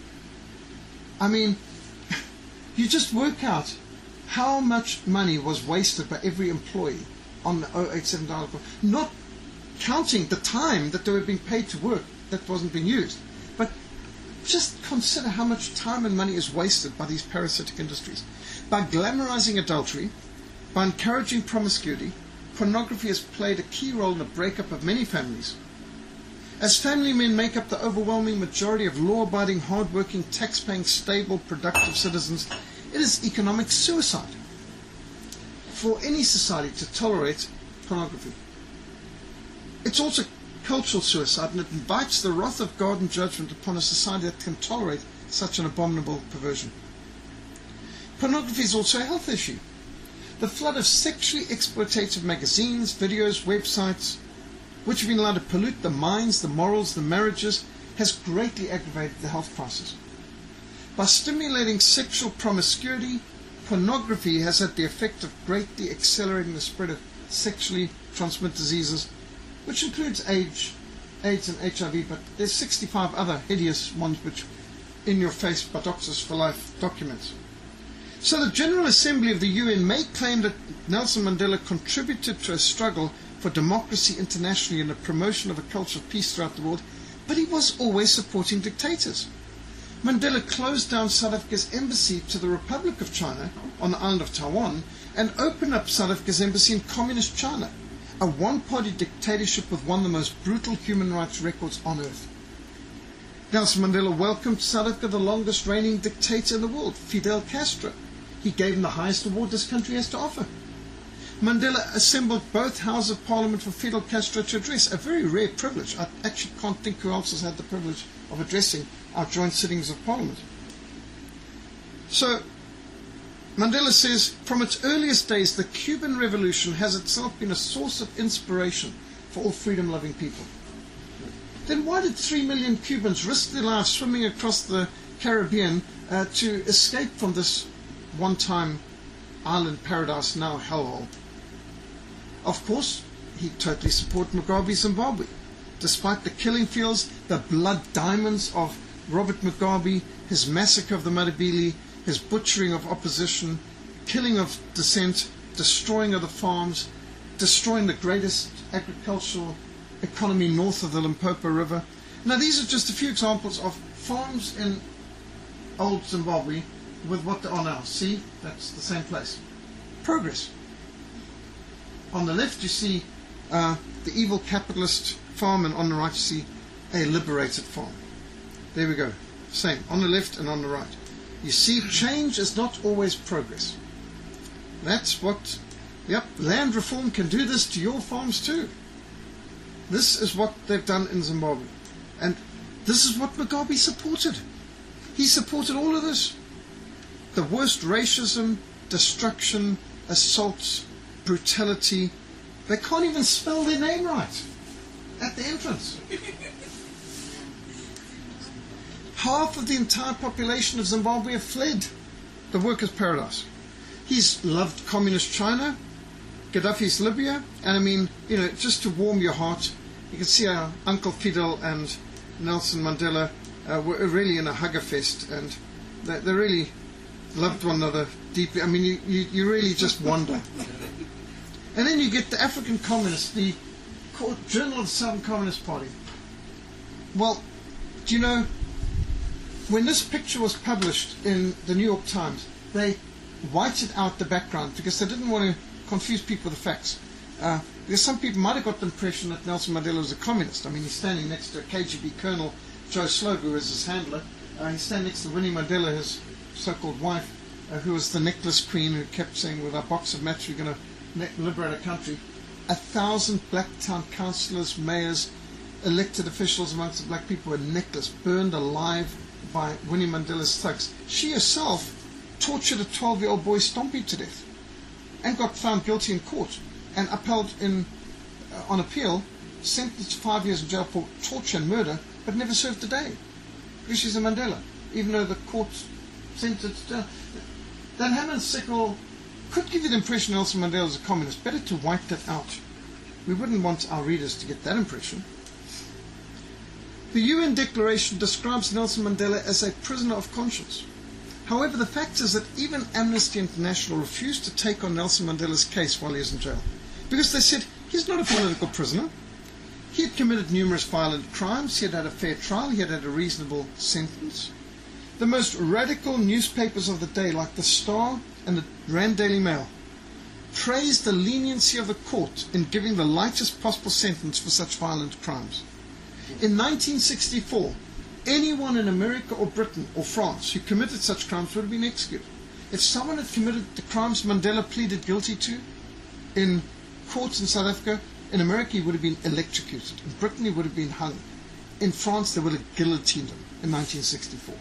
I mean, you just work out how much money was wasted by every employee on the 087 dial phone, not counting the time that they were being paid to work that wasn't being used. But just consider how much time and money is wasted by these parasitic industries. By glamorizing adultery, by encouraging promiscuity, pornography has played a key role in the breakup of many families. As family men make up the overwhelming majority of law-abiding, hard-working, tax-paying, stable, productive citizens, it is economic suicide for any society to tolerate pornography. It's also cultural suicide, and it invites the wrath of God and judgment upon a society that can tolerate such an abominable perversion. Pornography is also a health issue. The flood of sexually exploitative magazines, videos, websites, which have been allowed to pollute the minds, the morals, the marriages, has greatly aggravated the health crisis. By stimulating sexual promiscuity, pornography has had the effect of greatly accelerating the spread of sexually transmitted diseases, which includes AIDS and HIV, but there's 65 other hideous ones which in-your-face by Doctors for Life documents. So the General Assembly of the UN may claim that Nelson Mandela contributed to a struggle for democracy internationally and the promotion of a culture of peace throughout the world, but he was always supporting dictators. Mandela closed down South Africa's embassy to the Republic of China on the island of Taiwan and opened up South Africa's embassy in communist China, a one-party dictatorship with one of the most brutal human rights records on earth. Nelson Mandela welcomed South Africa the longest reigning dictator in the world, Fidel Castro. He gave him the highest award this country has to offer. Mandela assembled both Houses of Parliament for Fidel Castro to address, a very rare privilege. I actually can't think who else has had the privilege of addressing our joint sittings of Parliament. So, Mandela says, from its earliest days, the Cuban Revolution has itself been a source of inspiration for all freedom-loving people. Then why did 3 million Cubans risk their lives swimming across the Caribbean to escape from this one-time island paradise, now hellhole? Of course, he totally supported Mugabe's Zimbabwe. Despite the killing fields, the blood diamonds of Robert Mugabe, his massacre of the Matabele, his butchering of opposition, killing of dissent, destroying of the farms, destroying the greatest agricultural economy north of the Limpopo River. Now these are just a few examples of farms in old Zimbabwe with what they are now. See, that's the same place. Progress. On the left you see the evil capitalist farm, and on the right you see a liberated farm. There we go. Same, on the left and on the right. You see, change is not always progress. That's what, land reform can do this to your farms too. This is what they've done in Zimbabwe. And this is what Mugabe supported. He supported all of this. The worst racism, destruction, assaults, brutality. They can't even spell their name right at the entrance. Half of the entire population of Zimbabwe have fled the workers' paradise. He's loved communist China, Gaddafi's Libya, and I mean, just to warm your heart, you can see how Uncle Fidel and Nelson Mandela were really in a hugger fest, and they really loved one another deeply. I mean, you really just wonder. And then you get the African Communists, the Journal of the Southern Communist Party. Well, do you know, when this picture was published in the New York Times, they whited out the background because they didn't want to confuse people with the facts. Because some people might have got the impression that Nelson Mandela was a communist. I mean, he's standing next to KGB Colonel Joe Slogue, who is his handler. He's standing next to Winnie Mandela, his so-called wife, who was the necklace queen, who kept saying, with our box of match, we're going to liberate a country. 1,000 black town councillors, mayors, elected officials amongst the black people were necklaced, burned alive by Winnie Mandela's thugs. She herself tortured a 12-year-old boy Stompy to death and got found guilty in court and upheld on appeal, sentenced to 5 years in jail for torture and murder, but never served a day because she's a Mandela, even though the court sentenced her. Dan Hammond's sickle could give you the impression Nelson Mandela was a communist. Better to wipe that out. We wouldn't want our readers to get that impression. The UN Declaration describes Nelson Mandela as a prisoner of conscience. However, the fact is that even Amnesty International refused to take on Nelson Mandela's case while he was in jail, because they said he's not a political prisoner. He had committed numerous violent crimes, he had had a fair trial, he had had a reasonable sentence. The most radical newspapers of the day, like the Star and the Rand Daily Mail, praised the leniency of the court in giving the lightest possible sentence for such violent crimes. In 1964, anyone in America or Britain or France who committed such crimes would have been executed. If someone had committed the crimes Mandela pleaded guilty to in courts in South Africa, in America he would have been electrocuted. In Britain he would have been hung. In France they would have guillotined him in 1964.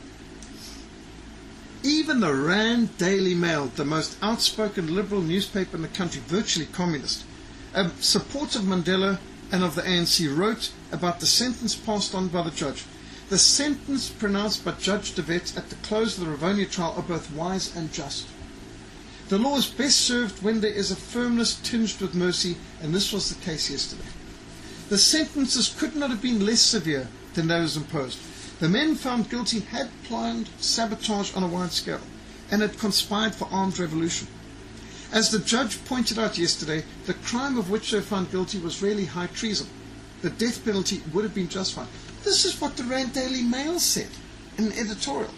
Even the Rand Daily Mail, the most outspoken liberal newspaper in the country, virtually communist, a supporter of Mandela and of the ANC, wrote about the sentence passed on by the judge. The sentence pronounced by Judge de Wet at the close of the Rivonia trial are both wise and just. The law is best served when there is a firmness tinged with mercy, and this was the case yesterday. The sentences could not have been less severe than those imposed. The men found guilty had planned sabotage on a wide scale and had conspired for armed revolution. As the judge pointed out yesterday, the crime of which they were found guilty was really high treason. The death penalty would have been justified. This is what the Rand Daily Mail said in an editorial.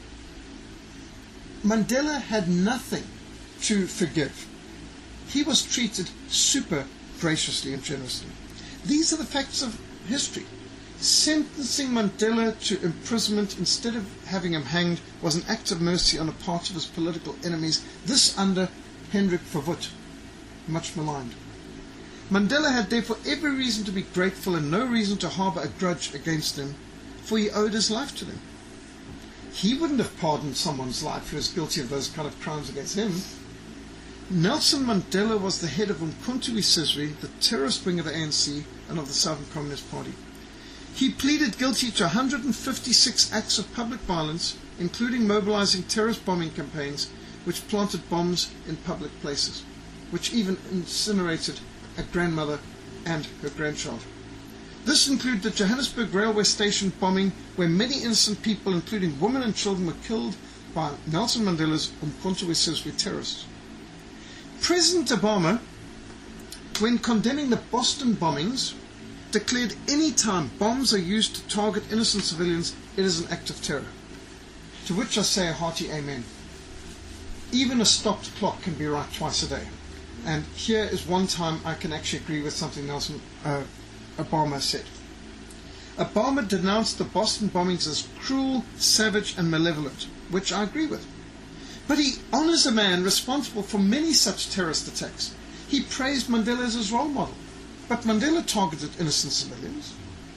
Mandela had nothing to forgive. He was treated super graciously and generously. These are the facts of history. Sentencing Mandela to imprisonment instead of having him hanged was an act of mercy on the part of his political enemies, this under Hendrik Verwoerd, much maligned. Mandela had therefore every reason to be grateful and no reason to harbour a grudge against them, for he owed his life to them. He wouldn't have pardoned someone's life who was guilty of those kind of crimes against him. Nelson Mandela was the head of Umkhonto we Sizwe, the terrorist wing of the ANC and of the Southern Communist Party. He pleaded guilty to 156 acts of public violence, including mobilizing terrorist bombing campaigns, which planted bombs in public places, which even incinerated a grandmother and her grandchild. This included the Johannesburg railway station bombing, where many innocent people, including women and children, were killed by Nelson Mandela's Umkhonto we Sizwe terrorists. President Obama, when condemning the Boston bombings, declared any time bombs are used to target innocent civilians, it is an act of terror. To which I say a hearty amen. Even a stopped clock can be right twice a day. And here is one time I can actually agree with something Nelson Obama said. Obama denounced the Boston bombings as cruel, savage and malevolent, which I agree with. But he honors a man responsible for many such terrorist attacks. He praised Mandela as his role model. But Mandela targeted innocent civilians.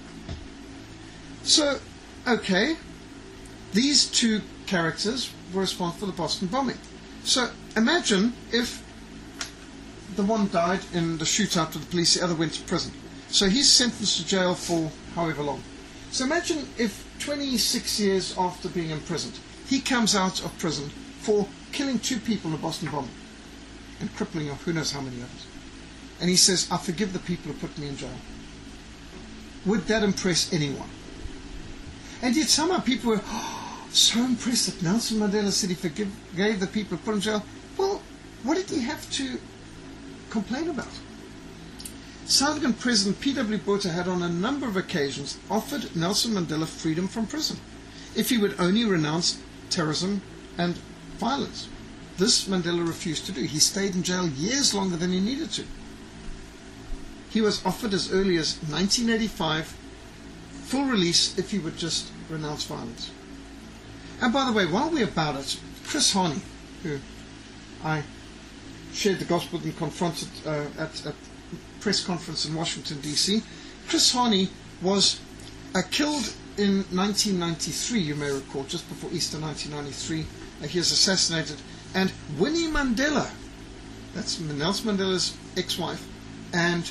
So, okay, these two characters were responsible for the Boston bombing. So imagine if the one died in the shootout with the police, the other went to prison. So he's sentenced to jail for however long. So imagine if 26 years after being imprisoned, he comes out of prison for killing 2 people in a Boston bombing and crippling of who knows how many others. And he says, I forgive the people who put me in jail. Would that impress anyone? And yet somehow people were so impressed that Nelson Mandela said he forgave the people who put him in jail. Well, what did he have to complain about? South African President P.W. Botha had on a number of occasions offered Nelson Mandela freedom from prison if he would only renounce terrorism and violence. This Mandela refused to do. He stayed in jail years longer than he needed to. He was offered as early as 1985 full release if he would just renounce violence. And by the way, while we're about it, Chris Hani, who I shared the gospel and confronted at a press conference in Washington, D.C., Chris Hani was killed in 1993, you may recall, just before Easter 1993. He was assassinated. And Winnie Mandela, that's Nelson Mandela's ex-wife, and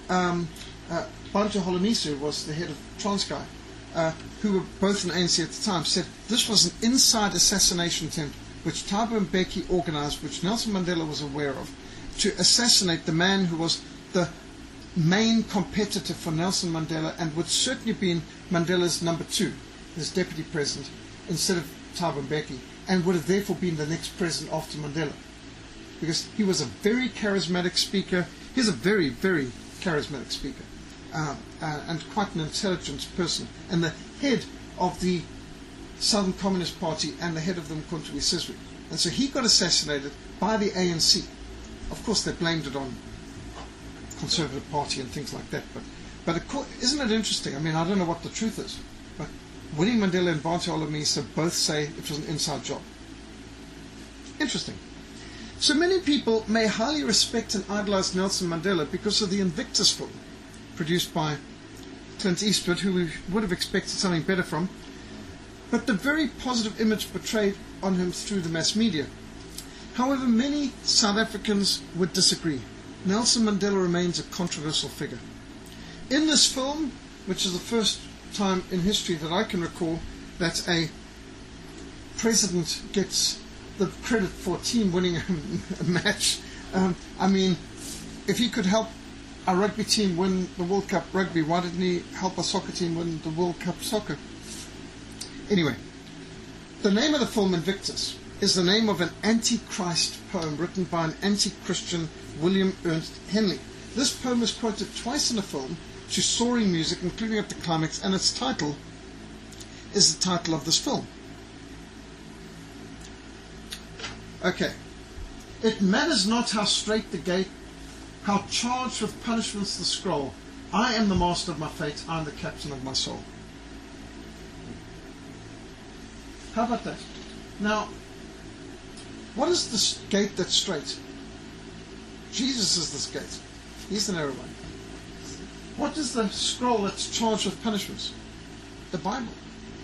Bantu Holomisa was the head of Transkei, who were both in ANC at the time, said this was an inside assassination attempt which Thabo Mbeki organized, which Nelson Mandela was aware of, to assassinate the man who was the main competitor for Nelson Mandela and would certainly been Mandela's number 2, his deputy president, instead of Thabo Mbeki, and would have therefore been the next president after Mandela. Because he was a very charismatic speaker. He's a very, very charismatic speaker. And quite an intelligent person. And the head of the Southern Communist Party and the head of the Umkhonto we Sizwe. And so he got assassinated by the ANC. Of course, they blamed it on Conservative Party and things like that. But isn't it interesting? I mean, I don't know what the truth is. But Winnie Mandela and Bantu Holomisa both say it was an inside job. Interesting. So many people may highly respect and idolize Nelson Mandela because of the Invictus film produced by Clint Eastwood, who we would have expected something better from, but the very positive image portrayed on him through the mass media. However, many South Africans would disagree. Nelson Mandela remains a controversial figure. In this film, which is the first time in history that I can recall that a president gets the credit for a team winning a match. I mean, if he could help a rugby team win the World Cup rugby, why didn't he help a soccer team win the World Cup soccer? Anyway, the name of the film Invictus is the name of an anti-Christ poem written by an anti-Christian William Ernst Henley. This poem is quoted twice in the film to soaring music, including at the climax, and its title is the title of this film. Okay. It matters not how straight the gate, how charged with punishments the scroll. I am the master of my fate, I am the captain of my soul. How about that? Now, what is this gate that's straight? Jesus is this gate. He's the narrow one. What is the scroll that's charged with punishments? The Bible.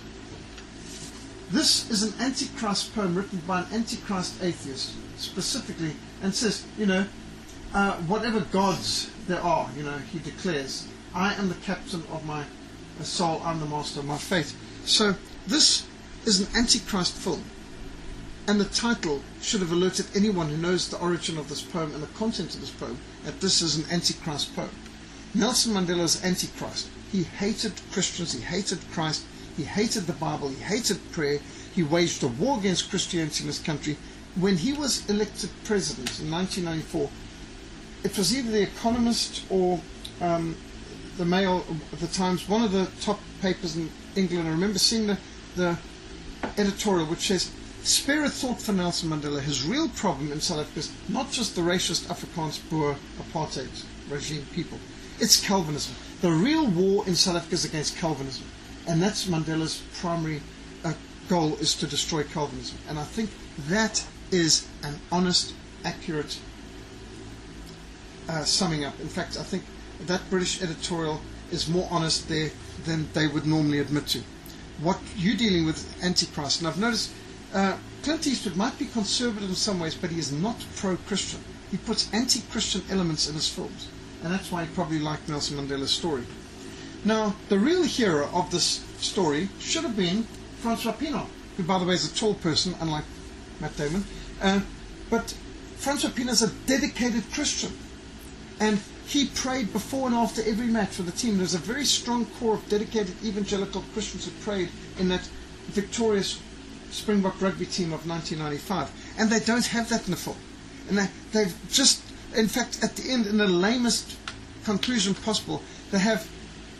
This is an antichrist poem written by an antichrist atheist, specifically, and says, whatever gods there are, he declares, I am the captain of my soul, I'm the master of my fate. So this is an antichrist film, and the title should have alerted anyone who knows the origin of this poem and the content of this poem that this is an antichrist poem. Nelson Mandela is antichrist. He hated Christians, he hated Christ, he hated the Bible, he hated prayer, he waged a war against Christianity in this country. When he was elected president in 1994, it was either The Economist or the Mail at the Times, one of the top papers in England. I remember seeing the editorial which says, spare a thought for Nelson Mandela. His real problem in South Africa is not just the racist Afrikaans Boer apartheid regime people. It's Calvinism. The real war in South Africa is against Calvinism. And that's Mandela's primary goal, is to destroy Calvinism. And I think that is an honest, accurate summing up. In fact, I think that British editorial is more honest there than they would normally admit to. What you're dealing with Antichrist, and I've noticed Clint Eastwood might be conservative in some ways, but he is not pro-Christian. He puts anti-Christian elements in his films, and that's why he probably liked Nelson Mandela's story. Now, the real hero of this story should have been Francois Pienaar, who, by the way, is a tall person, unlike Matt Damon. But Francois Pienaar is a dedicated Christian, and he prayed before and after every match for the team. There's a very strong core of dedicated evangelical Christians who prayed in that victorious Springbok rugby team of 1995, and they don't have that in the film. And they've just, in fact, at the end, in the lamest conclusion possible, they have,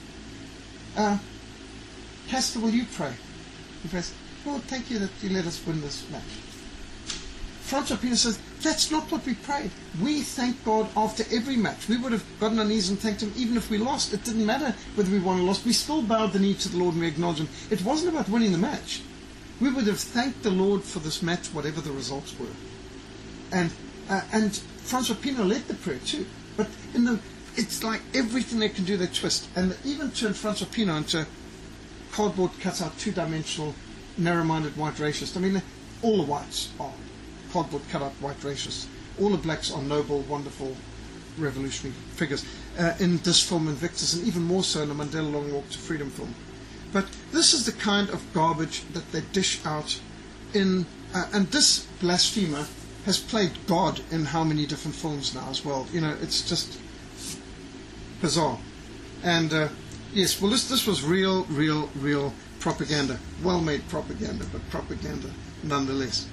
Pastor, will you pray? He prays, Lord, thank you that you let us win this match. Francois Pienaar says, that's not what we prayed. We thank God after every match. We would have gotten on our knees and thanked Him even if we lost. It didn't matter whether we won or lost. We still bowed the knee to the Lord and we acknowledged Him. It wasn't about winning the match. We would have thanked the Lord for this match, whatever the results were. And Francois Pienaar led the prayer too. But it's like everything they can do, they twist. And they even turned Francois Pienaar into cardboard cutout, two-dimensional, narrow-minded white racist. I mean, all the whites are cardboard cutout white racists. All the blacks are noble, wonderful, revolutionary figures in this film Invictus, and even more so in the Mandela Long Walk to Freedom film. But this is the kind of garbage that they dish out in, and this blasphemer has played God in how many different films now as well. It's just bizarre. And yes, well, this was real propaganda. Well-made propaganda, but propaganda nonetheless.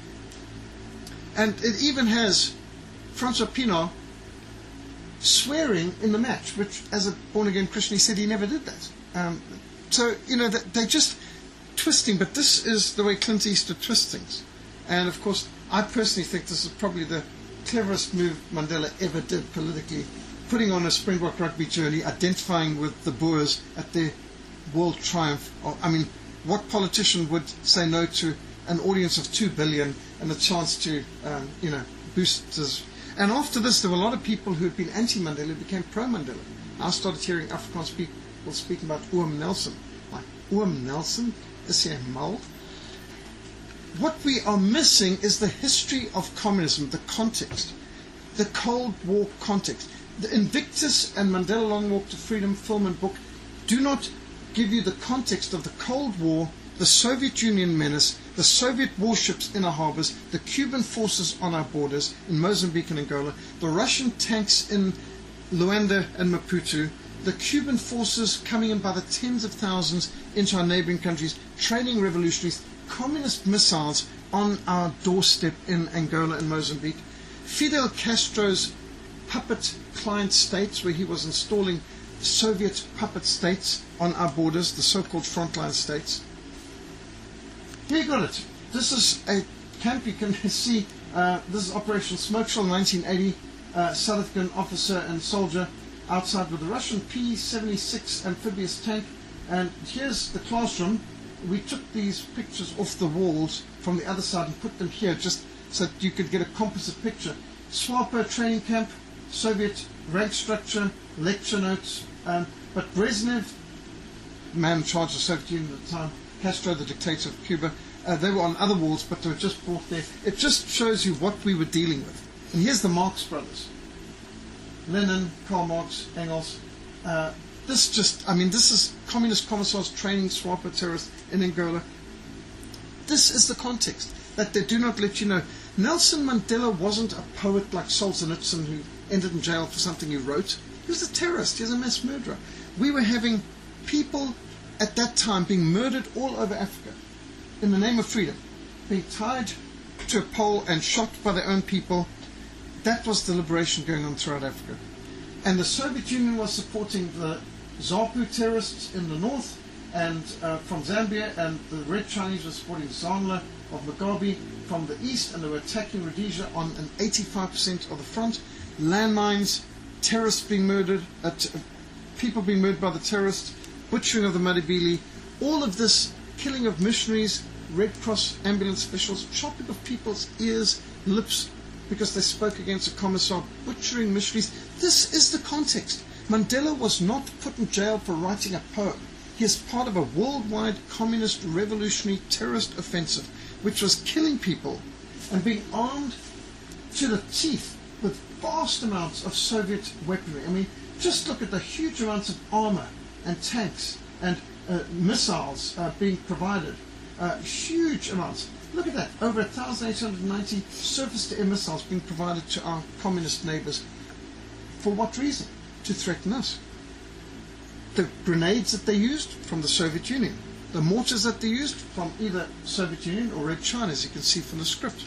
And it even has Francois Pienaar swearing in the match, which, as a born-again Christian, he said he never did that. So, they're just twisting, but this is the way Clint Eastwood twists things. And, of course, I personally think this is probably the cleverest move Mandela ever did politically, putting on a Springbok rugby journey, identifying with the Boers at their world triumph. I mean, what politician would say no to an audience of 2 billion and a chance to, boost his... And after this, there were a lot of people who had been anti-Mandela who became pro-Mandela. I started hearing Afrikaans people speaking about Oom Nelson. Like, Oom Nelson? Is hy mal? What we are missing is the history of communism, the context, the Cold War context. The Invictus and Mandela Long Walk to Freedom film and book do not give you the context of the Cold War the Soviet Union menace, the Soviet warships in our harbors, the Cuban forces on our borders in Mozambique and Angola, the Russian tanks in Luanda and Maputo, the Cuban forces coming in by the tens of thousands into our neighboring countries, training revolutionaries, communist missiles on our doorstep in Angola and Mozambique, Fidel Castro's puppet client states where he was installing Soviet puppet states on our borders, the so-called frontline states. Here you got it. This is a camp. You can see this is Operation Smokeshell 1980. South African officer and soldier outside with the Russian P-76 amphibious tank. And here's the classroom. We took these pictures off the walls from the other side and put them here just so that you could get a composite picture. SWAPO training camp, Soviet rank structure, lecture notes. But Brezhnev, man in charge of the Soviet Union at the time, Castro, the dictator of Cuba, they were on other walls, but they were just brought there. It just shows you what we were dealing with. And here's the Marx brothers. Lenin, Karl Marx, Engels. This is communist commissars training SWAPO terrorists in Angola. This is the context that they do not let you know. Nelson Mandela wasn't a poet like Solzhenitsyn who ended in jail for something he wrote. He was a terrorist. He was a mass murderer. We were having people at that time being murdered all over Africa in the name of freedom, being tied to a pole and shot by their own people. That was the liberation going on throughout Africa. And the Soviet Union was supporting the ZAPU terrorists in the north and from Zambia, and the Red Chinese were supporting ZANLA of Mugabe from the east, and they were attacking Rhodesia on an 85% of the front. Landmines, terrorists being murdered, people being murdered by the terrorists, butchering of the Madibili, all of this killing of missionaries, Red Cross ambulance officials, chopping of people's ears, lips, because they spoke against a commissar, butchering missionaries. This is the context. Mandela was not put in jail for writing a poem. He is part of a worldwide communist revolutionary terrorist offensive which was killing people and being armed to the teeth with vast amounts of Soviet weaponry. I mean, just look at the huge amounts of armor and tanks and missiles being provided. Huge amounts. Look at that. Over 1,890 surface-to-air missiles being provided to our communist neighbors. For what reason? To threaten us. The grenades that they used from the Soviet Union. The mortars that they used from either Soviet Union or Red China, as you can see from the script.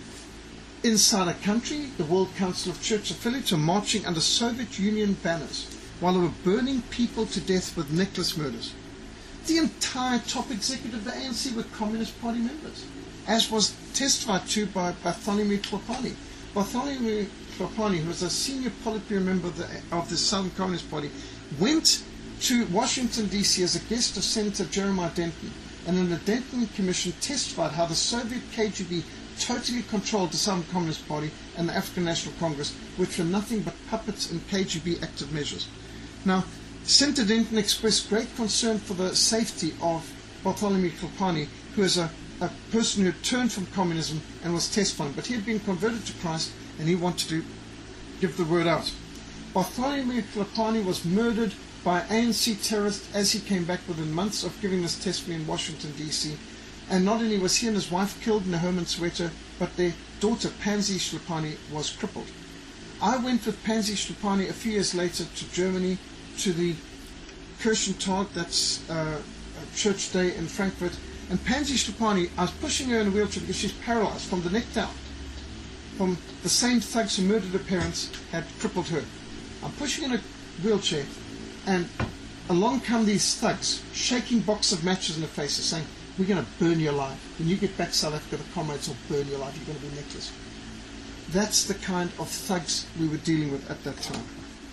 Inside a country, the World Council of Church Affiliates were marching under Soviet Union banners while they were burning people to death with necklace murders. The entire top executive of the ANC were Communist Party members, as was testified to by Bartholomew Tlhapane. Bartholomew Tlhapane, who was a senior Politburo member of the Southern Communist Party, went to Washington, D.C. as a guest of Senator Jeremiah Denton, and in the Denton Commission testified how the Soviet KGB totally controlled the Southern Communist Party and the African National Congress, which were nothing but puppets and KGB active measures. Now, Senator Denton expressed great concern for the safety of Bartholomew Tlhapane, who is a person who had turned from communism and was testifying, but he had been converted to Christ and he wanted to give the word out. Bartholomew Tlhapane was murdered by ANC terrorists as he came back within months of giving this testimony in Washington, D.C. And not only was he and his wife killed in a home in Soweto, but their daughter, Pansy Tlhapane, was crippled. I went with Pansy Tlhapane a few years later to Germany, to the Kirchentag, that's a church day in Frankfurt. And Pansy Tlhapane, I was pushing her in a wheelchair because she's paralyzed from the neck down. From the same thugs who murdered her parents had crippled her. I'm pushing her in a wheelchair, and along come these thugs, shaking boxes of matches in her face, saying, "We're going to burn you alive. When you get back to South Africa, the comrades will burn you alive. You're going to be necklace." That's the kind of thugs we were dealing with at that time.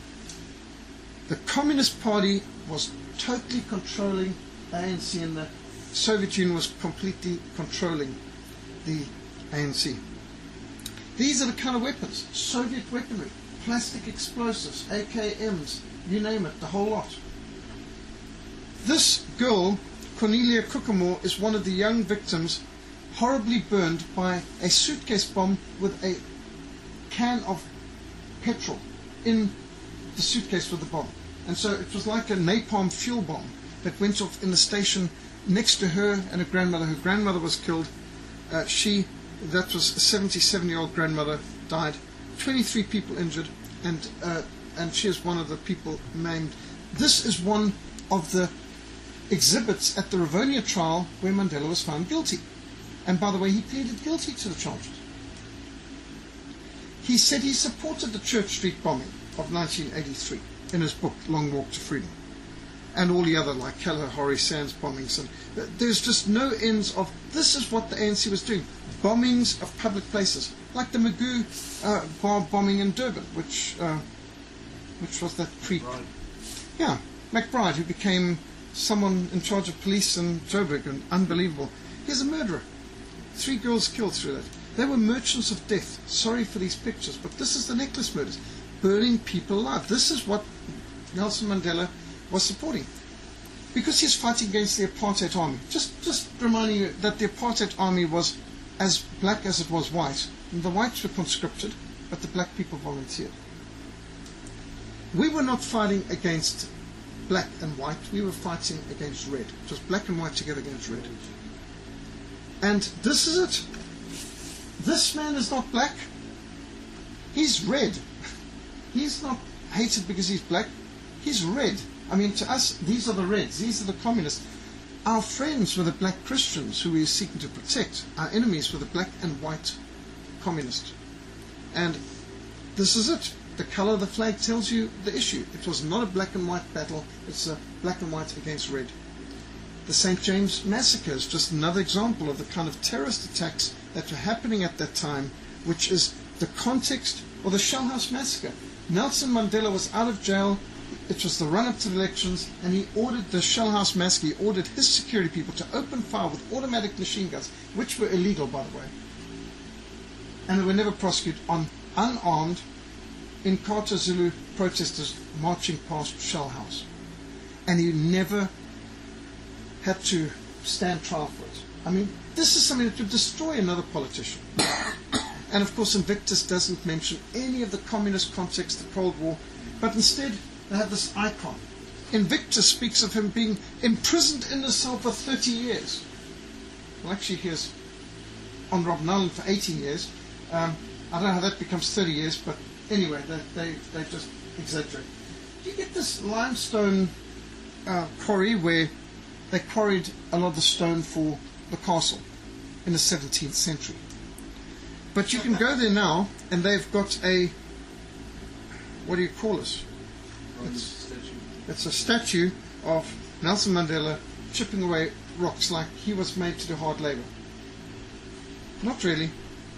The Communist Party was totally controlling ANC, and the Soviet Union was completely controlling the ANC. These are the kind of weapons: Soviet weaponry, plastic explosives, AKMs, you name it, the whole lot. This girl, Cornelia Kukamore, is one of the young victims horribly burned by a suitcase bomb with a can of petrol in the suitcase with the bomb. And so it was like a napalm fuel bomb that went off in the station next to her and her grandmother was killed. That was a 77-year-old grandmother, died. 23 people injured, and she is one of the people named. This is one of the exhibits at the Rivonia trial where Mandela was found guilty. And by the way, he pleaded guilty to the charges. He said he supported the Church Street bombing of 1983 in his book, Long Walk to Freedom, and all the other, like Kalahari Sands bombings. And there's just no ends of, this is what the ANC was doing, bombings of public places, like the Magoo bar bombing in Durban, which was that creep. Right. Yeah, McBride, who became someone in charge of police in Joburg, and unbelievable. He's a murderer. 3 girls killed through that. They were merchants of death. Sorry for these pictures, but this is the necklace murders. Burning people alive. This is what Nelson Mandela was supporting. Because he's fighting against the apartheid army. Just reminding you that the apartheid army was as black as it was white. And the whites were conscripted, but the black people volunteered. We were not fighting against black and white. We were fighting against red. It was black and white together against red. And this is it. This man is not black. He's red. He's not hated because he's black. He's red. I mean, to us, these are the Reds. These are the communists. Our friends were the black Christians who we are seeking to protect. Our enemies were the black and white communists. And this is it. The color of the flag tells you the issue. It was not a black and white battle. It's a black and white against red. The St. James Massacre is just another example of the kind of terrorist attacks that were happening at that time, which is the context, or the Shell House Massacre. Nelson Mandela was out of jail. It was the run-up to the elections, and he ordered the Shell House Massacre. He ordered his security people to open fire with automatic machine guns, which were illegal, by the way. And they were never prosecuted, on unarmed Inkatha Zulu protesters marching past Shell House. And he never had to stand trial for it. I mean, this is something that would destroy another politician. And of course, Invictus doesn't mention any of the communist context, the Cold War, but instead they have this icon. Invictus speaks of him being imprisoned in a cell for 30 years. Well, actually, he was on Robben Island for 18 years. I don't know how that becomes 30 years, but anyway, they just exaggerate. You get this limestone quarry where they quarried a lot of the stone for the castle in the 17th century. But you can go there now, and they've got a, what do you call this? It's a statue of Nelson Mandela chipping away rocks like he was made to do hard labor. Not really.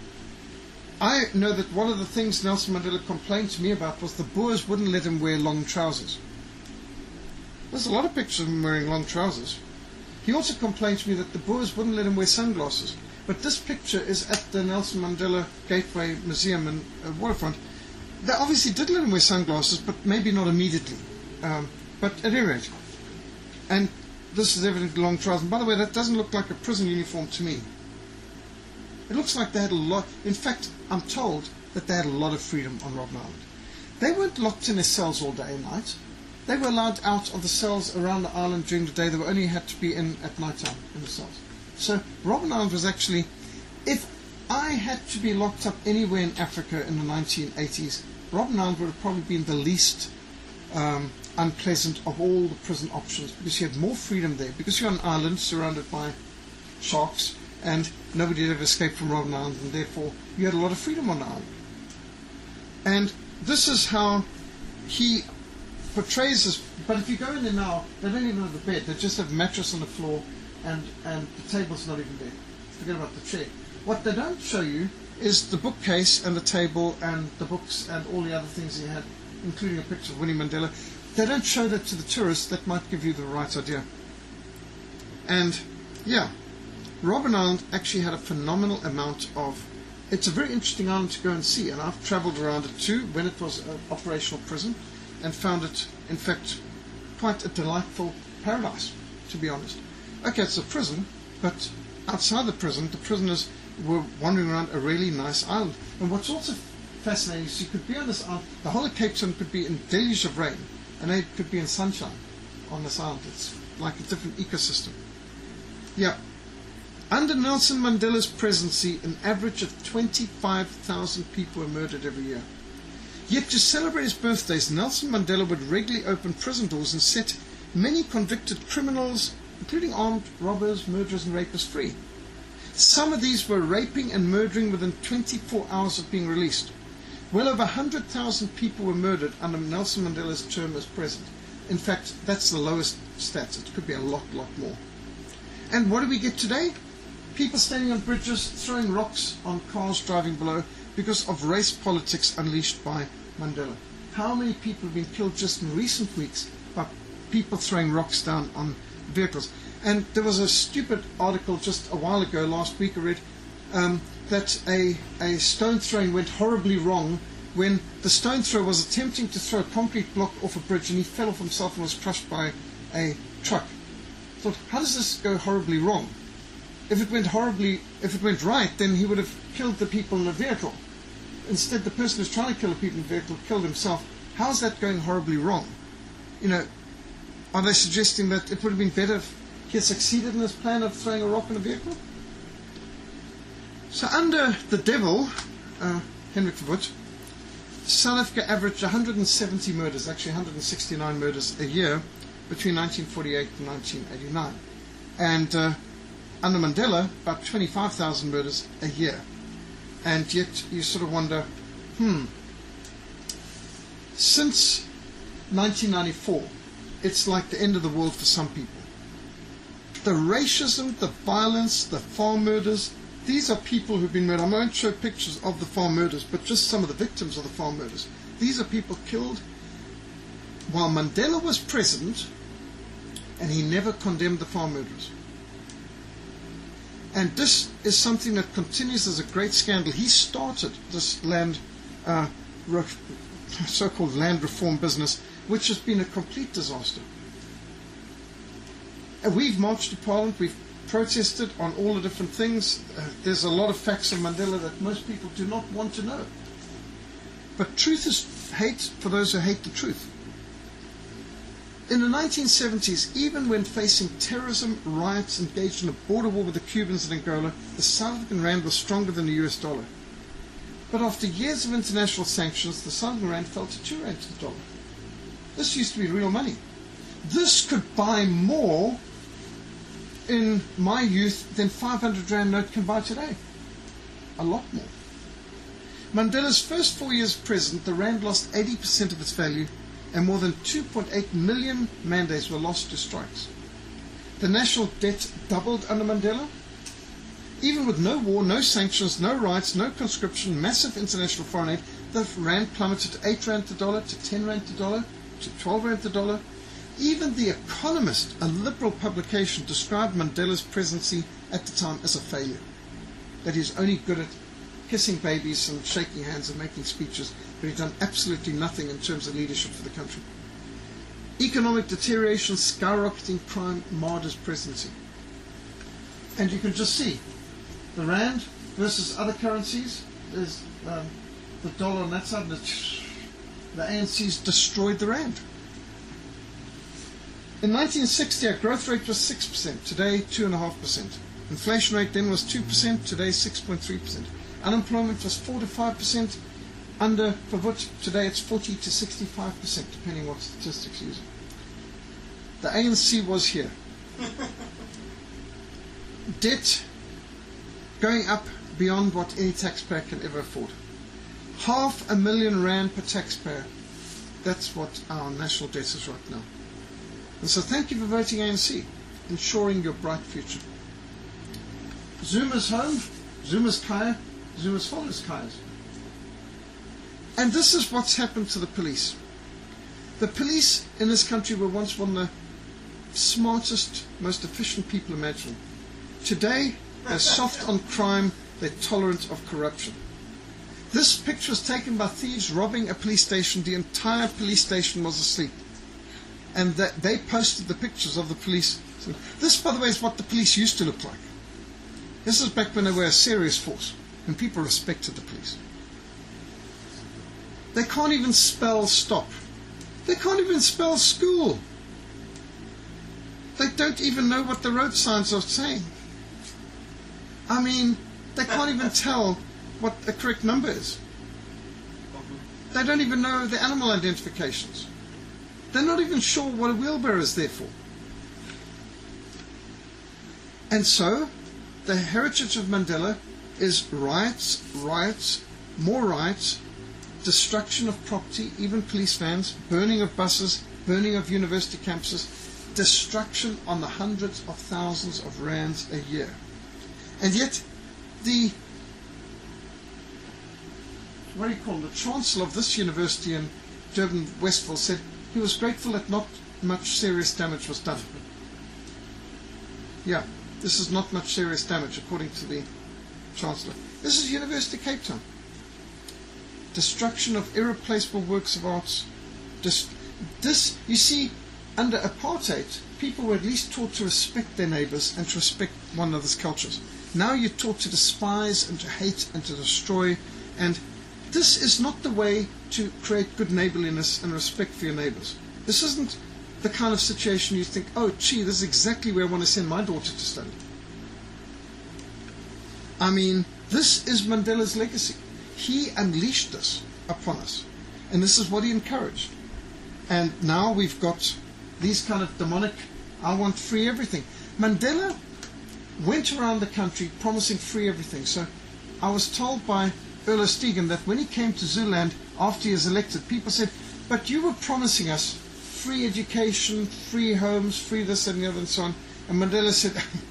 I know that one of the things Nelson Mandela complained to me about was the Boers wouldn't let him wear long trousers. There's a lot of pictures of him wearing long trousers. He also complained to me that the Boers wouldn't let him wear sunglasses. But this picture is at the Nelson Mandela Gateway Museum in Waterfront. They obviously did let him wear sunglasses, but maybe not immediately. But at any rate. And this is evidently long trousers. And by the way, that doesn't look like a prison uniform to me. It looks like they had a lot. In fact, I'm told that they had a lot of freedom on Robben Island. They weren't locked in their cells all day and night. They were allowed out of the cells around the island during the day. They were only had to be in at night time in the cells. So Robben Island was actually, if I had to be locked up anywhere in Africa in the 1980s, Robben Island would have probably been the least unpleasant of all the prison options, because you had more freedom there, because you're on an island surrounded by sharks, and nobody had ever escaped from Robben Island, and therefore you had a lot of freedom on the island. And this is how he portrays this. But if you go in there now, they don't even have the bed. They just have a mattress on the floor, and the table's not even there. Forget about the chair. What they don't show you is the bookcase and the table and the books and all the other things he had, including a picture of Winnie Mandela. They don't show that to the tourists. That might give you the right idea. And yeah, Robben Island actually had a phenomenal amount of. It's a very interesting island to go and see, and I've travelled around it too when it was an operational prison, and found it, in fact, quite a delightful paradise, to be honest. Okay, it's a prison, but outside the prisoners were wandering around a really nice island. And what's also fascinating is you could be on this island, the whole of Cape Town could be in deluge of rain, and it could be in sunshine on this island. It's like a different ecosystem. Yeah. Under Nelson Mandela's presidency, an average of 25,000 people were murdered every year. Yet to celebrate his birthdays, Nelson Mandela would regularly open prison doors and set many convicted criminals, including armed robbers, murderers and rapists, free. Some of these were raping and murdering within 24 hours of being released. Well over 100,000 people were murdered under Nelson Mandela's term as president. In fact, that's the lowest stats. It could be a lot more. And what do we get today? People standing on bridges, throwing rocks on cars driving below because of race politics unleashed by Mandela. How many people have been killed just in recent weeks by people throwing rocks down on vehicles? And there was a stupid article just a while ago, last week I read, that a stone throwing went horribly wrong when the stone thrower was attempting to throw a concrete block off a bridge and he fell off himself and was crushed by a truck. I thought, how does this go horribly wrong? If it went right, then he would have killed the people in the vehicle. Instead, the person who's trying to kill the people in the vehicle killed himself. How is that going horribly wrong? Are they suggesting that it would have been better if he had succeeded in his plan of throwing a rock in a vehicle? So under the devil, Hendrik Verwoerd, South Africa averaged 170 murders, actually 169 murders a year between 1948 and 1989. And under Mandela, about 25,000 murders a year. And yet you sort of wonder, since 1994, it's like the end of the world for some people. The racism, the violence, the farm murders, these are people who've been murdered. I won't show pictures of the farm murders, but just some of the victims of the farm murders. These are people killed while Mandela was president, and he never condemned the farm murderers. And this is something that continues as a great scandal. He started this so-called land reform business, which has been a complete disaster. And we've marched to Parliament, we've protested on all the different things. There's a lot of facts of Mandela that most people do not want to know. But truth is hate for those who hate the truth. In the 1970s, even when facing terrorism, riots, engaged in a border war with the Cubans in Angola, the South African rand was stronger than the US dollar. But after years of international sanctions, the South African rand fell to 2 rand to the dollar. This used to be real money. This could buy more in my youth than 500 rand note can buy today. A lot more. Mandela's first 4 years president, the rand lost 80% of its value, and more than 2.8 million mandates were lost to strikes. The national debt doubled under Mandela. Even with no war, no sanctions, no riots, no conscription, massive international foreign aid, the rand plummeted to 8 rand to dollar, to 10 rand to dollar, to 12 rand to dollar. Even The Economist, a liberal publication, described Mandela's presidency at the time as a failure. That he's only good at kissing babies and shaking hands and making speeches, but he'd done absolutely nothing in terms of leadership for the country. Economic deterioration, skyrocketing crime marred his presidency. And you can just see the rand versus other currencies. There's the dollar on that side, the ANC's destroyed the rand. In 1960, our growth rate was 6%, today 2.5%. Inflation rate then was 2%, today 6.3%. Unemployment was 4 to 5%. Under Verwoerd, today it's 40 to 65%, depending what statistics you're using. The ANC was here. Debt going up beyond what any taxpayer can ever afford. 500,000 rand per taxpayer. That's what our national debt is right now. And so thank you for voting ANC, ensuring your bright future. Zuma's home, Zuma's kaya, Zuma's followers' kayas. And this is what's happened to the police. The police in this country were once one of the smartest, most efficient people imaginable. Today, they're soft on crime, they're tolerant of corruption. This picture was taken by thieves robbing a police station. The entire police station was asleep. And they posted the pictures of the police. So this, by the way, is what the police used to look like. This is back when they were a serious force, when people respected the police. They can't even spell stop. They can't even spell school. They don't even know what the road signs are saying. I mean, they can't even tell what the correct number is. They don't even know the animal identifications. They're not even sure what a wheelbarrow is there for. And so, the heritage of Mandela is riots, more riots, destruction of property, even police vans, burning of buses, burning of university campuses, destruction on the hundreds of thousands of rands a year. And yet, the chancellor of this university in Durban, Westville, said he was grateful that not much serious damage was done. Yeah, this is not much serious damage, according to the chancellor. This is University of Cape Town. Destruction of irreplaceable works of arts. This, you see, under apartheid, people were at least taught to respect their neighbors and to respect one another's cultures. Now you're taught to despise and to hate and to destroy, and this is not the way to create good neighborliness and respect for your neighbors. This isn't the kind of situation you think, oh gee, this is exactly where I want to send my daughter to study. I mean, this is Mandela's legacy. He unleashed this upon us, and this is what he encouraged. And now we've got these kind of demonic, I want free everything. Mandela went around the country promising free everything. So I was told by Erlo Stegen that when he came to Zululand after he was elected, people said, but you were promising us free education, free homes, free this and the other and so on. And Mandela said,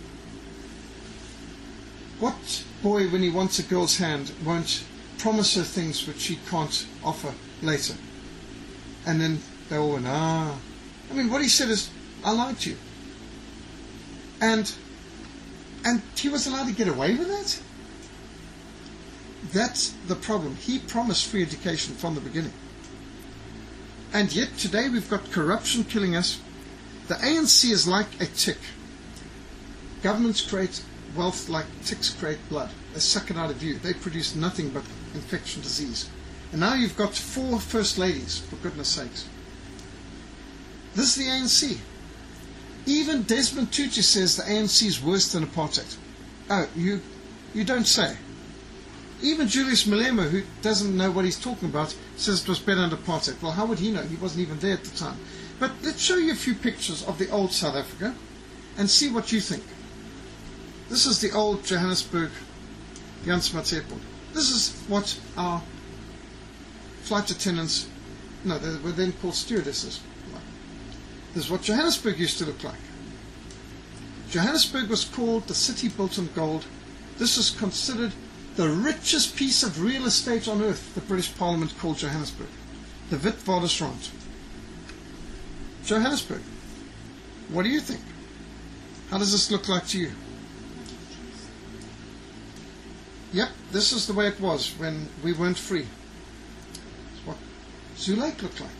what boy, when he wants a girl's hand, won't promise her things which he can't offer later? And then they all went, I mean, what he said is, I lied to you. And he was allowed to get away with that? That's the problem. He promised free education from the beginning. And yet today we've got corruption killing us. The ANC is like a tick. Governments create wealth like ticks create blood. They suck it out of you. They produce nothing but infection disease. And now you've got 4 first ladies, for goodness sakes. This is the ANC. Even Desmond Tutu says the ANC is worse than apartheid. Oh, you don't say. Even Julius Malema, who doesn't know what he's talking about, says it was better under apartheid. Well, how would he know? He wasn't even there at the time. But let's show you a few pictures of the old South Africa and see what you think. This is the old Johannesburg Jan Smuts Airport. This is what our flight attendants, no, they were then called stewardesses. This is what Johannesburg used to look like. Johannesburg was called the city built on gold. This is considered the richest piece of real estate on earth. The British Parliament called Johannesburg the Witwatersrand. Johannesburg. What do you think? How does this look like to you? Yep, this is the way it was when we weren't free. It's what Zoo Lake looked like.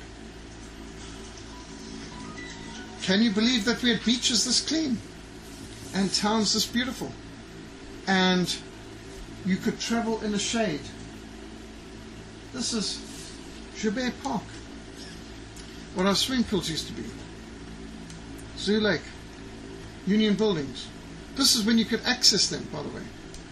Can you believe that we had beaches this clean and towns this beautiful? And you could travel in the shade. This is Joubert Park, what our swimming pools used to be. Zoo Lake, Union Buildings. This is when you could access them, by the way.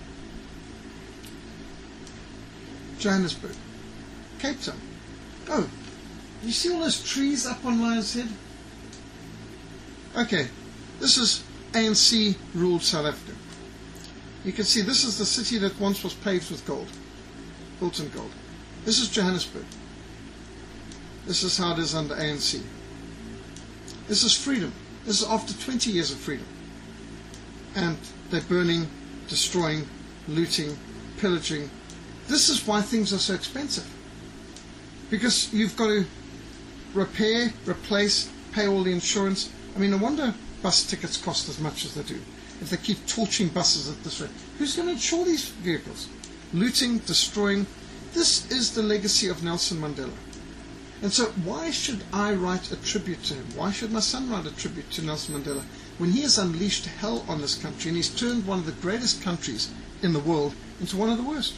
Johannesburg, Cape Town. Oh, you see all those trees up on Lion's Head? Okay, this is ANC ruled South Africa. You can see this is the city that once was paved with gold, built in gold. This is Johannesburg. This is how it is under ANC. This is freedom. This is after 20 years of freedom. And they're burning, destroying, looting, pillaging. This is why things are so expensive. Because you've got to repair, replace, pay all the insurance. I mean, no wonder bus tickets cost as much as they do. If they keep torching buses at this rate, who's going to insure these vehicles? Looting, destroying. This is the legacy of Nelson Mandela. And so why should I write a tribute to him? Why should my son write a tribute to Nelson Mandela when he has unleashed hell on this country and he's turned one of the greatest countries in the world into one of the worst?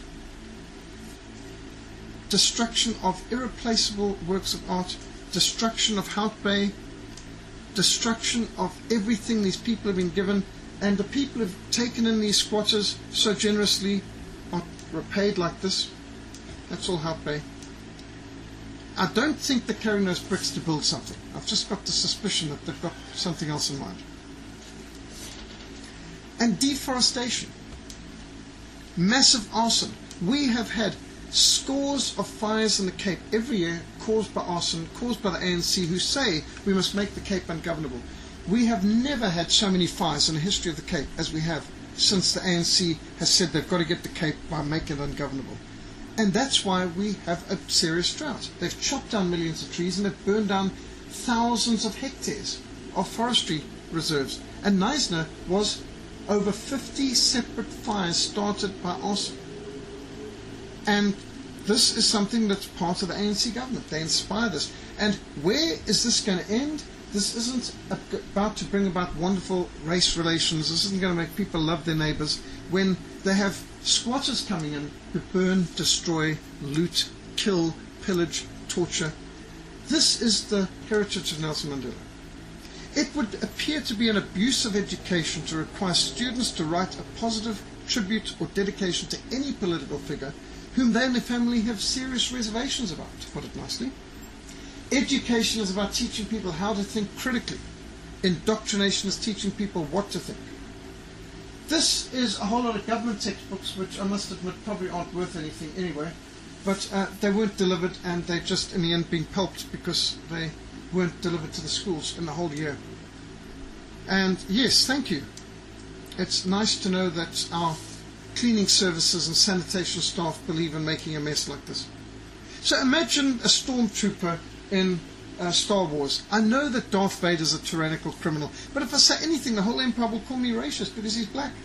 Destruction of irreplaceable works of art, destruction of Hout Bay, destruction of everything these people have been given And the people who've taken in these squatters so generously are repaid like this. That's all how pay. I don't think they're carrying those bricks to build something. I've just got the suspicion that they've got something else in mind. And deforestation. Massive arson. We have had scores of fires in the Cape every year caused by arson, caused by the ANC, who say we must make the Cape ungovernable. We have never had so many fires in the history of the Cape as we have since the ANC has said they've got to get the Cape by making it ungovernable. And that's why we have a serious drought. They've chopped down millions of trees and they've burned down thousands of hectares of forestry reserves. And Knysna was over 50 separate fires started by arson. And this is something that's part of the ANC government. They inspire this. And where is this going to end? This isn't about to bring about wonderful race relations. This isn't going to make people love their neighbors when they have squatters coming in who burn, destroy, loot, kill, pillage, torture. This is the heritage of Nelson Mandela. It would appear to be an abuse of education to require students to write a positive tribute or dedication to any political figure whom they and their family have serious reservations about, to put it nicely. Education is about teaching people how to think critically. Indoctrination is teaching people what to think. This is a whole lot of government textbooks, which I must admit probably aren't worth anything anyway, but they weren't delivered, and they just in the end been pulped because they weren't delivered to the schools in the whole year. And yes, thank you. It's nice to know that our cleaning services and sanitation staff believe in making a mess like this. So imagine a stormtrooper in Star Wars. I know that Darth Vader is a tyrannical criminal, but if I say anything, the whole Empire will call me racist because he's black.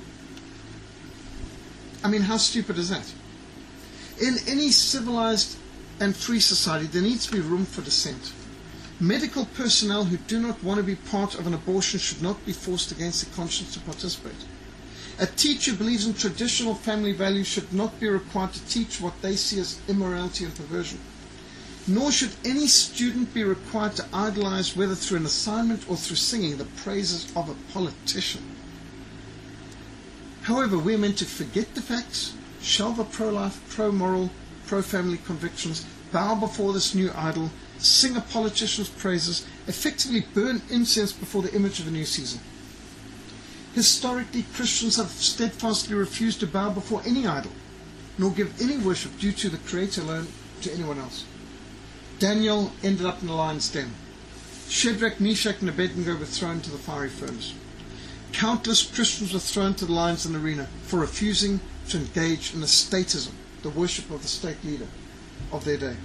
I mean, how stupid is that? In any civilized and free society, there needs to be room for dissent. Medical personnel who do not want to be part of an abortion should not be forced against their conscience to participate. A teacher who believes in traditional family values should not be required to teach what they see as immorality and perversion. Nor should any student be required to idolize, whether through an assignment or through singing, the praises of a politician. However, we are meant to forget the facts, shelve our pro-life, pro-moral, pro-family convictions, bow before this new idol, sing a politician's praises, effectively burn incense before the image of a new season. Historically, Christians have steadfastly refused to bow before any idol, nor give any worship due to the Creator alone to anyone else. Daniel ended up in the lion's den. Shadrach, Meshach, and Abednego were thrown to the fiery furnace. Countless Christians were thrown to the lions in the arena for refusing to engage in the statism, the worship of the state leader of their day.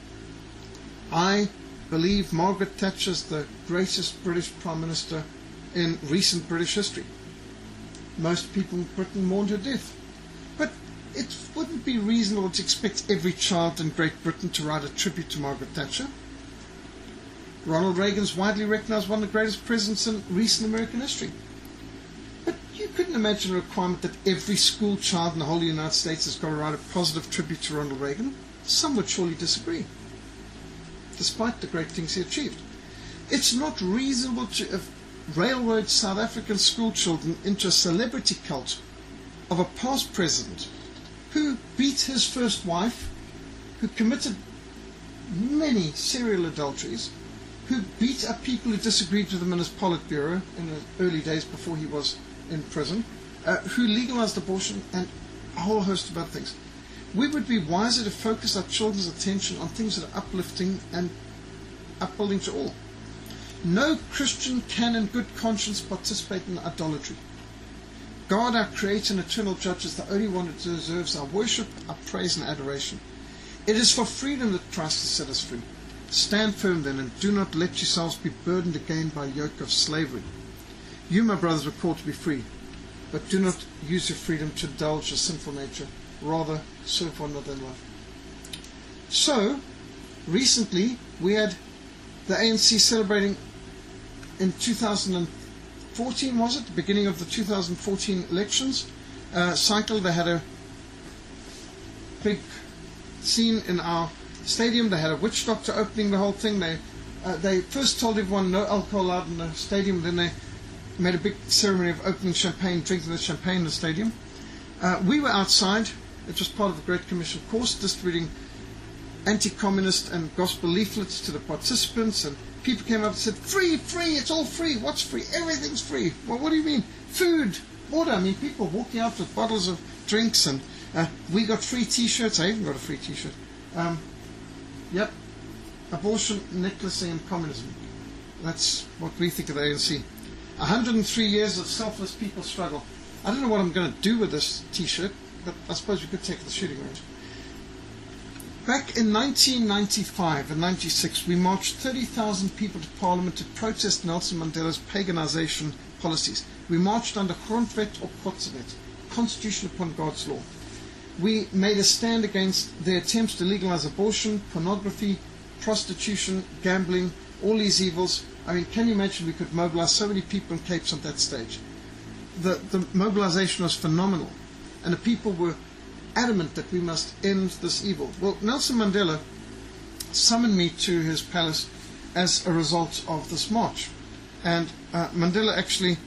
I believe Margaret Thatcher is the greatest British Prime Minister in recent British history. Most people in Britain mourned her death. But it wouldn't be reasonable to expect every child in Great Britain to write a tribute to Margaret Thatcher. Ronald Reagan is widely recognized one of the greatest presidents in recent American history. But you couldn't imagine a requirement that every school child in the whole United States has got to write a positive tribute to Ronald Reagan. Some would surely disagree, despite the great things he achieved. It's not reasonable to railroad South African school children into a celebrity cult of a past president who beat his first wife, who committed many serial adulteries, who beat up people who disagreed with him in his Politburo in the early days before he was in prison, who legalized abortion, and a whole host of other things. We would be wiser to focus our children's attention on things that are uplifting and upbuilding to all. No Christian can in good conscience participate in idolatry. God, our Creator and eternal Judge, is the only one who deserves our worship, our praise and adoration. It is for freedom that Christ has set us free. Stand firm then, and do not let yourselves be burdened again by a yoke of slavery. You, my brothers, were called to be free, but do not use your freedom to indulge your sinful nature. Rather, serve one another in love. So, recently, we had the ANC celebrating in 2014, was it? The beginning of the 2014 elections cycle. They had a big scene in our stadium. They had a witch doctor opening the whole thing. They first told everyone no alcohol allowed in the stadium. Then they made a big ceremony of opening champagne, drinking the champagne in the stadium. We were outside. It was part of the Great Commission course, distributing anti-communist and gospel leaflets to the participants, and people came up and said, free, it's all free. What's free? Everything's free. Well, what do you mean? Food, water. I mean, people walking out with bottles of drinks, and we got free T-shirts. I even got a free T-shirt. Yep. Abortion, necklacing, and communism. That's what we think of the ANC. 103 years of selfless people struggle. I don't know what I'm going to do with this T-shirt, but I suppose we could take it to the shooting range. Back in 1995 and 96, we marched 30,000 people to Parliament to protest Nelson Mandela's paganization policies. We marched under Grondwet op Godswet, Constitution upon God's law. We made a stand against their attempts to legalize abortion, pornography, prostitution, gambling, all these evils. I mean, can you imagine we could mobilize so many people in Capes on that stage? The mobilization was phenomenal, and the people were adamant that we must end this evil. Well, Nelson Mandela summoned me to his palace as a result of this march. And Mandela actually,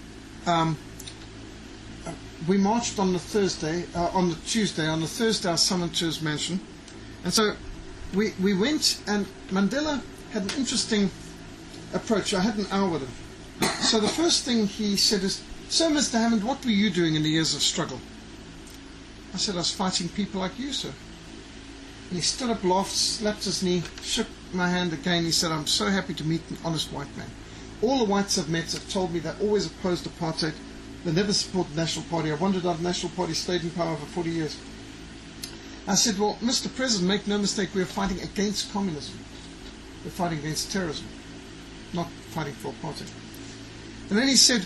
we marched on the Tuesday. On the Thursday I was summoned to his mansion. And so we went, and Mandela had an interesting approach. I had an hour with him. So the first thing he said is, "So, Mr. Hammond, what were you doing in the years of struggle?" I said, "I was fighting people like you, sir." And he stood up, laughed, slapped his knee, shook my hand again. He said, "I'm so happy to meet an honest white man. All the whites I've met have told me they always opposed apartheid. They never supported the National Party. I wondered how the National Party stayed in power for 40 years. I said, "Well, Mr. President, make no mistake, we are fighting against communism. We're fighting against terrorism, not fighting for apartheid." And then he said,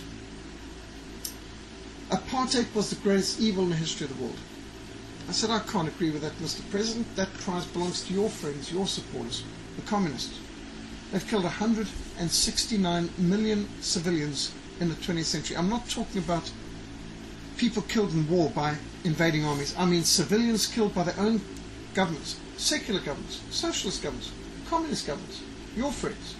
"Apartheid was the greatest evil in the history of the world." I said, "I can't agree with that, Mr. President. That prize belongs to your friends, your supporters, the communists. They've killed 169 million civilians in the 20th century. I'm not talking about people killed in war by invading armies. I mean civilians killed by their own governments, secular governments, socialist governments, communist governments, your friends.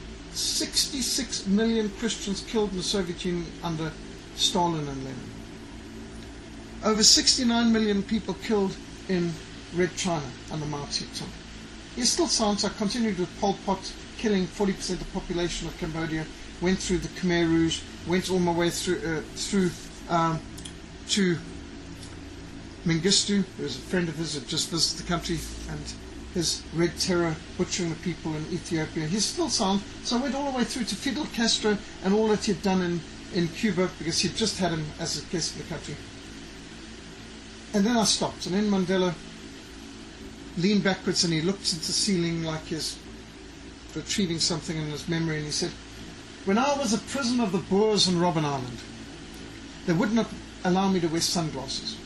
66 million Christians killed in the Soviet Union under Stalin and Lenin. Over 69 million people killed in Red China under Mao Zedong. It still sounds like continued with Pol Pot killing 40% of the population of Cambodia, went through the Khmer Rouge, went all my way through to Mengistu, who was a friend of his who just visited the country, and his Red Terror butchering the people in Ethiopia. He's still sound. So I went all the way through to Fidel Castro and all that he'd done in Cuba, because he'd just had him as a guest in the country. And then I stopped, and then Mandela leaned backwards and he looked into the ceiling like he's retrieving something in his memory, and he said, "When I was a prisoner of the Boers on Robben Island, they would not allow me to wear sunglasses."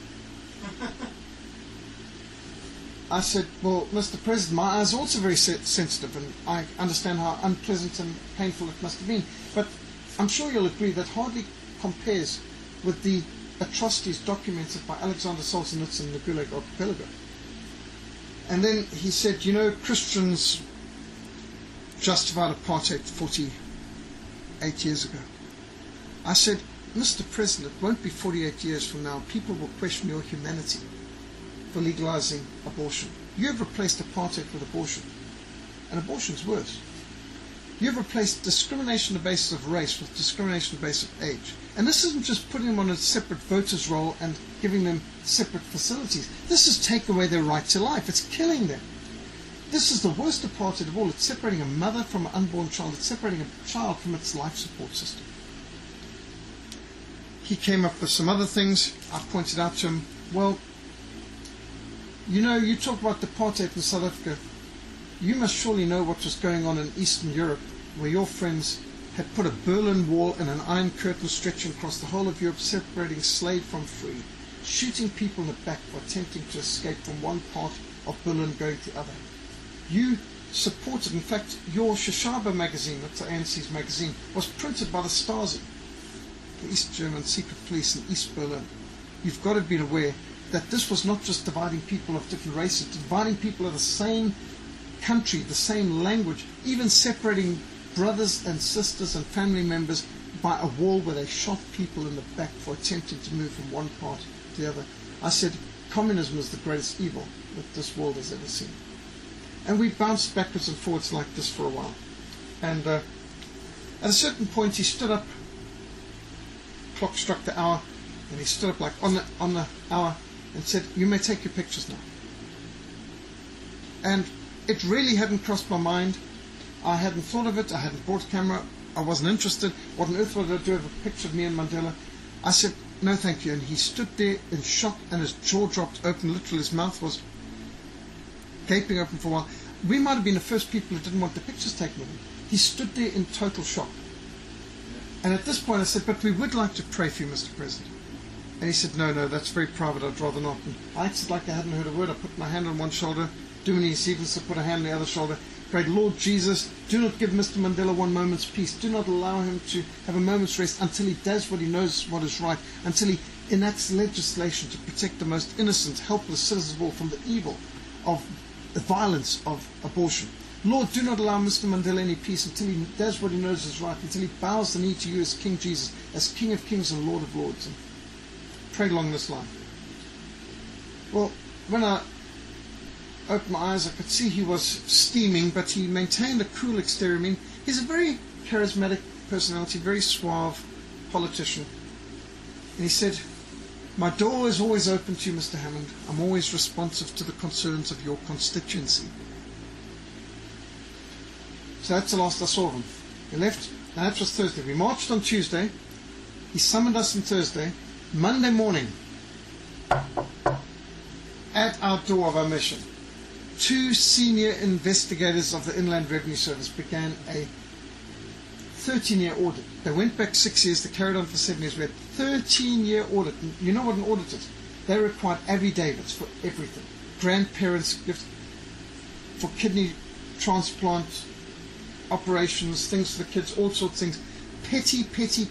I said, "Well, Mr. President, my eyes are also very sensitive, and I understand how unpleasant and painful it must have been. But I'm sure you'll agree that hardly compares with the atrocities documented by Alexander Solzhenitsyn in the Gulag Archipelago." And then he said, "You know, Christians justified apartheid 48 years ago." I said, "Mr. President, it won't be 48 years from now. People will question your humanity for legalizing abortion. You have replaced apartheid with abortion, and abortion's worse. You have replaced discrimination on the basis of race with discrimination on the basis of age. And this isn't just putting them on a separate voter's roll and giving them separate facilities. This is taking away their right to life. It's killing them. This is the worst apartheid of all. It's separating a mother from an unborn child. It's separating a child from its life support system." He came up with some other things. I pointed out to him, "Well, you know, you talk about the apartheid in South Africa. You must surely know what was going on in Eastern Europe, where your friends had put a Berlin Wall and an Iron Curtain stretching across the whole of Europe, separating slave from free, shooting people in the back for attempting to escape from one part of Berlin going to the other. You supported, in fact, your Shashaba magazine, that's the ANC's magazine, was printed by the Stasi, the East German secret police in East Berlin. You've got to be aware that this was not just dividing people of different races, dividing people of the same country, the same language, even separating brothers and sisters and family members by a wall where they shot people in the back for attempting to move from one part to the other. I said, communism is the greatest evil that this world has ever seen. And we bounced backwards and forwards like this for a while. And at a certain point he stood up, clock struck the hour, and he stood up like on the hour and said, "You may take your pictures now." And it really hadn't crossed my mind. I hadn't thought of it. I hadn't brought a camera. I wasn't interested. What on earth would I do with a picture of me and Mandela? I said, "No, thank you." And he stood there in shock, and his jaw dropped open. Literally, his mouth was gaping open for a while. We might have been the first people who didn't want the pictures taken of him. He stood there in total shock. And at this point I said, "But we would like to pray for you, Mr. President." And he said, No, that's very private. I'd rather not." And I acted like I hadn't heard a word. I put my hand on one shoulder. Dumini Stevens put a hand on the other shoulder. Prayed, "Lord Jesus, do not give Mr. Mandela one moment's peace. Do not allow him to have a moment's rest until he does what he knows what is right, until he enacts legislation to protect the most innocent, helpless citizens of all from the evil of the violence of abortion. Lord, do not allow Mr. Mandela any peace until he does what he knows is right, until he bows the knee to you as King Jesus, as King of Kings and Lord of Lords." And prayed along this line. Well, when I opened my eyes, I could see he was steaming, but he maintained a cool exterior. I mean, he's a very charismatic personality, very suave politician. And he said, "My door is always open to you, Mr. Hammond. I'm always responsive to the concerns of your constituency." So that's the last I saw of him. He left, and that was Thursday. We marched on Tuesday. He summoned us on Thursday. Monday morning, at our door of our mission, 2 senior investigators of the Inland Revenue Service began a 13-year audit. They went back 6 years, they carried on for 7 years. We had 13-year audit. And you know what an audit is? They required affidavits for everything. Grandparents' gifts, for kidney transplant operations, things for the kids, all sorts of things. Petty.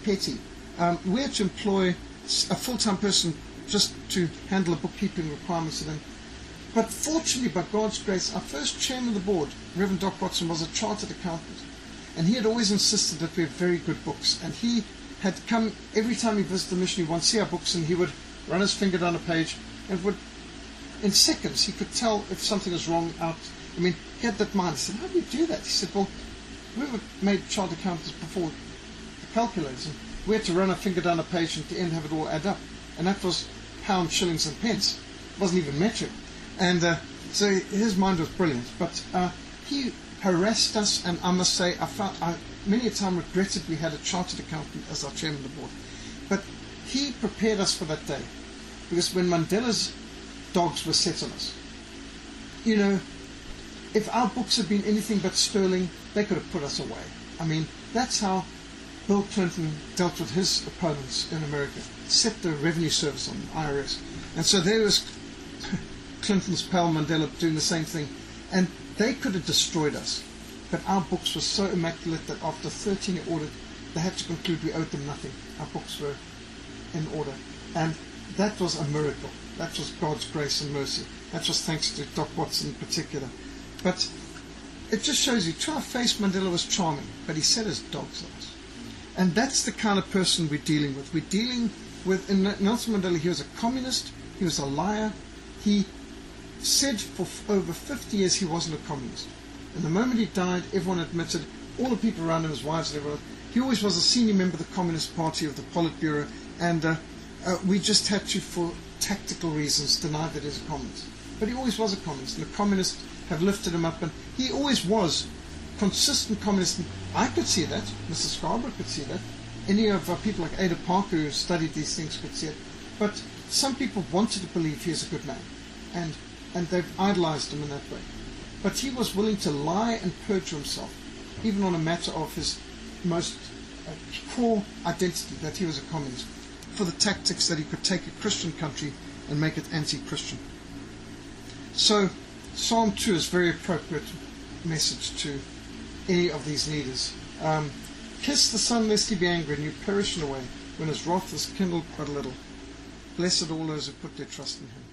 We had to employ a full-time person just to handle the bookkeeping requirements of them. But fortunately, by God's grace, our first chairman of the board, Reverend Doc Watson, was a chartered accountant. And he had always insisted that we have very good books. And he had come, every time he visited the mission, he wanted to see our books, and he would run his finger down a page, and would, in seconds, he could tell if something was wrong out. I mean, he had that mind. I said, "How do you do that?" He said, "Well, we were made chartered accountants before the calculators, and we had to run a finger down a page and at the end have it all add up. And that was pounds, shillings, and pence. It wasn't even metric. And so his mind was brilliant. But he harassed us, and I must say, I many a time regretted we had a chartered accountant as our chairman of the board. But he prepared us for that day. Because when Mandela's dogs were set on us, you know, if our books had been anything but sterling, they could have put us away. I mean, that's how Bill Clinton dealt with his opponents in America. Set the revenue service on the IRS. And so there was Clinton's pal Mandela doing the same thing. And they could have destroyed us. But our books were so immaculate that after 13-year audit, they had to conclude we owed them nothing. Our books were in order. And that was a miracle. That was God's grace and mercy. That was thanks to Doc Watson in particular. But it just shows you, to our face, Mandela was charming, but he set his dogs on us. And that's the kind of person we're dealing with. We're dealing with, in Nelson Mandela, he was a communist, he was a liar. He said for over 50 years he wasn't a communist. And the moment he died, everyone admitted, all the people around him, his wives and everyone, he always was a senior member of the Communist Party, of the Politburo, and we just had to, for tactical reasons, deny that he's a communist. But he always was a communist, and the communists have lifted him up, and he always was consistent communist. And I could see that. Mr. Scarborough could see that. Any of people like Ada Parker who studied these things could see it. But some people wanted to believe he is a good man, and they've idolized him in that way. But he was willing to lie and perjure himself, even on a matter of his most core identity, that he was a communist, for the tactics that he could take a Christian country and make it anti-Christian. So Psalm 2 is a very appropriate message to any of these leaders. Kiss the Son lest he be angry, and you perish in a way, when his wrath is kindled but a little. Blessed all those who put their trust in him.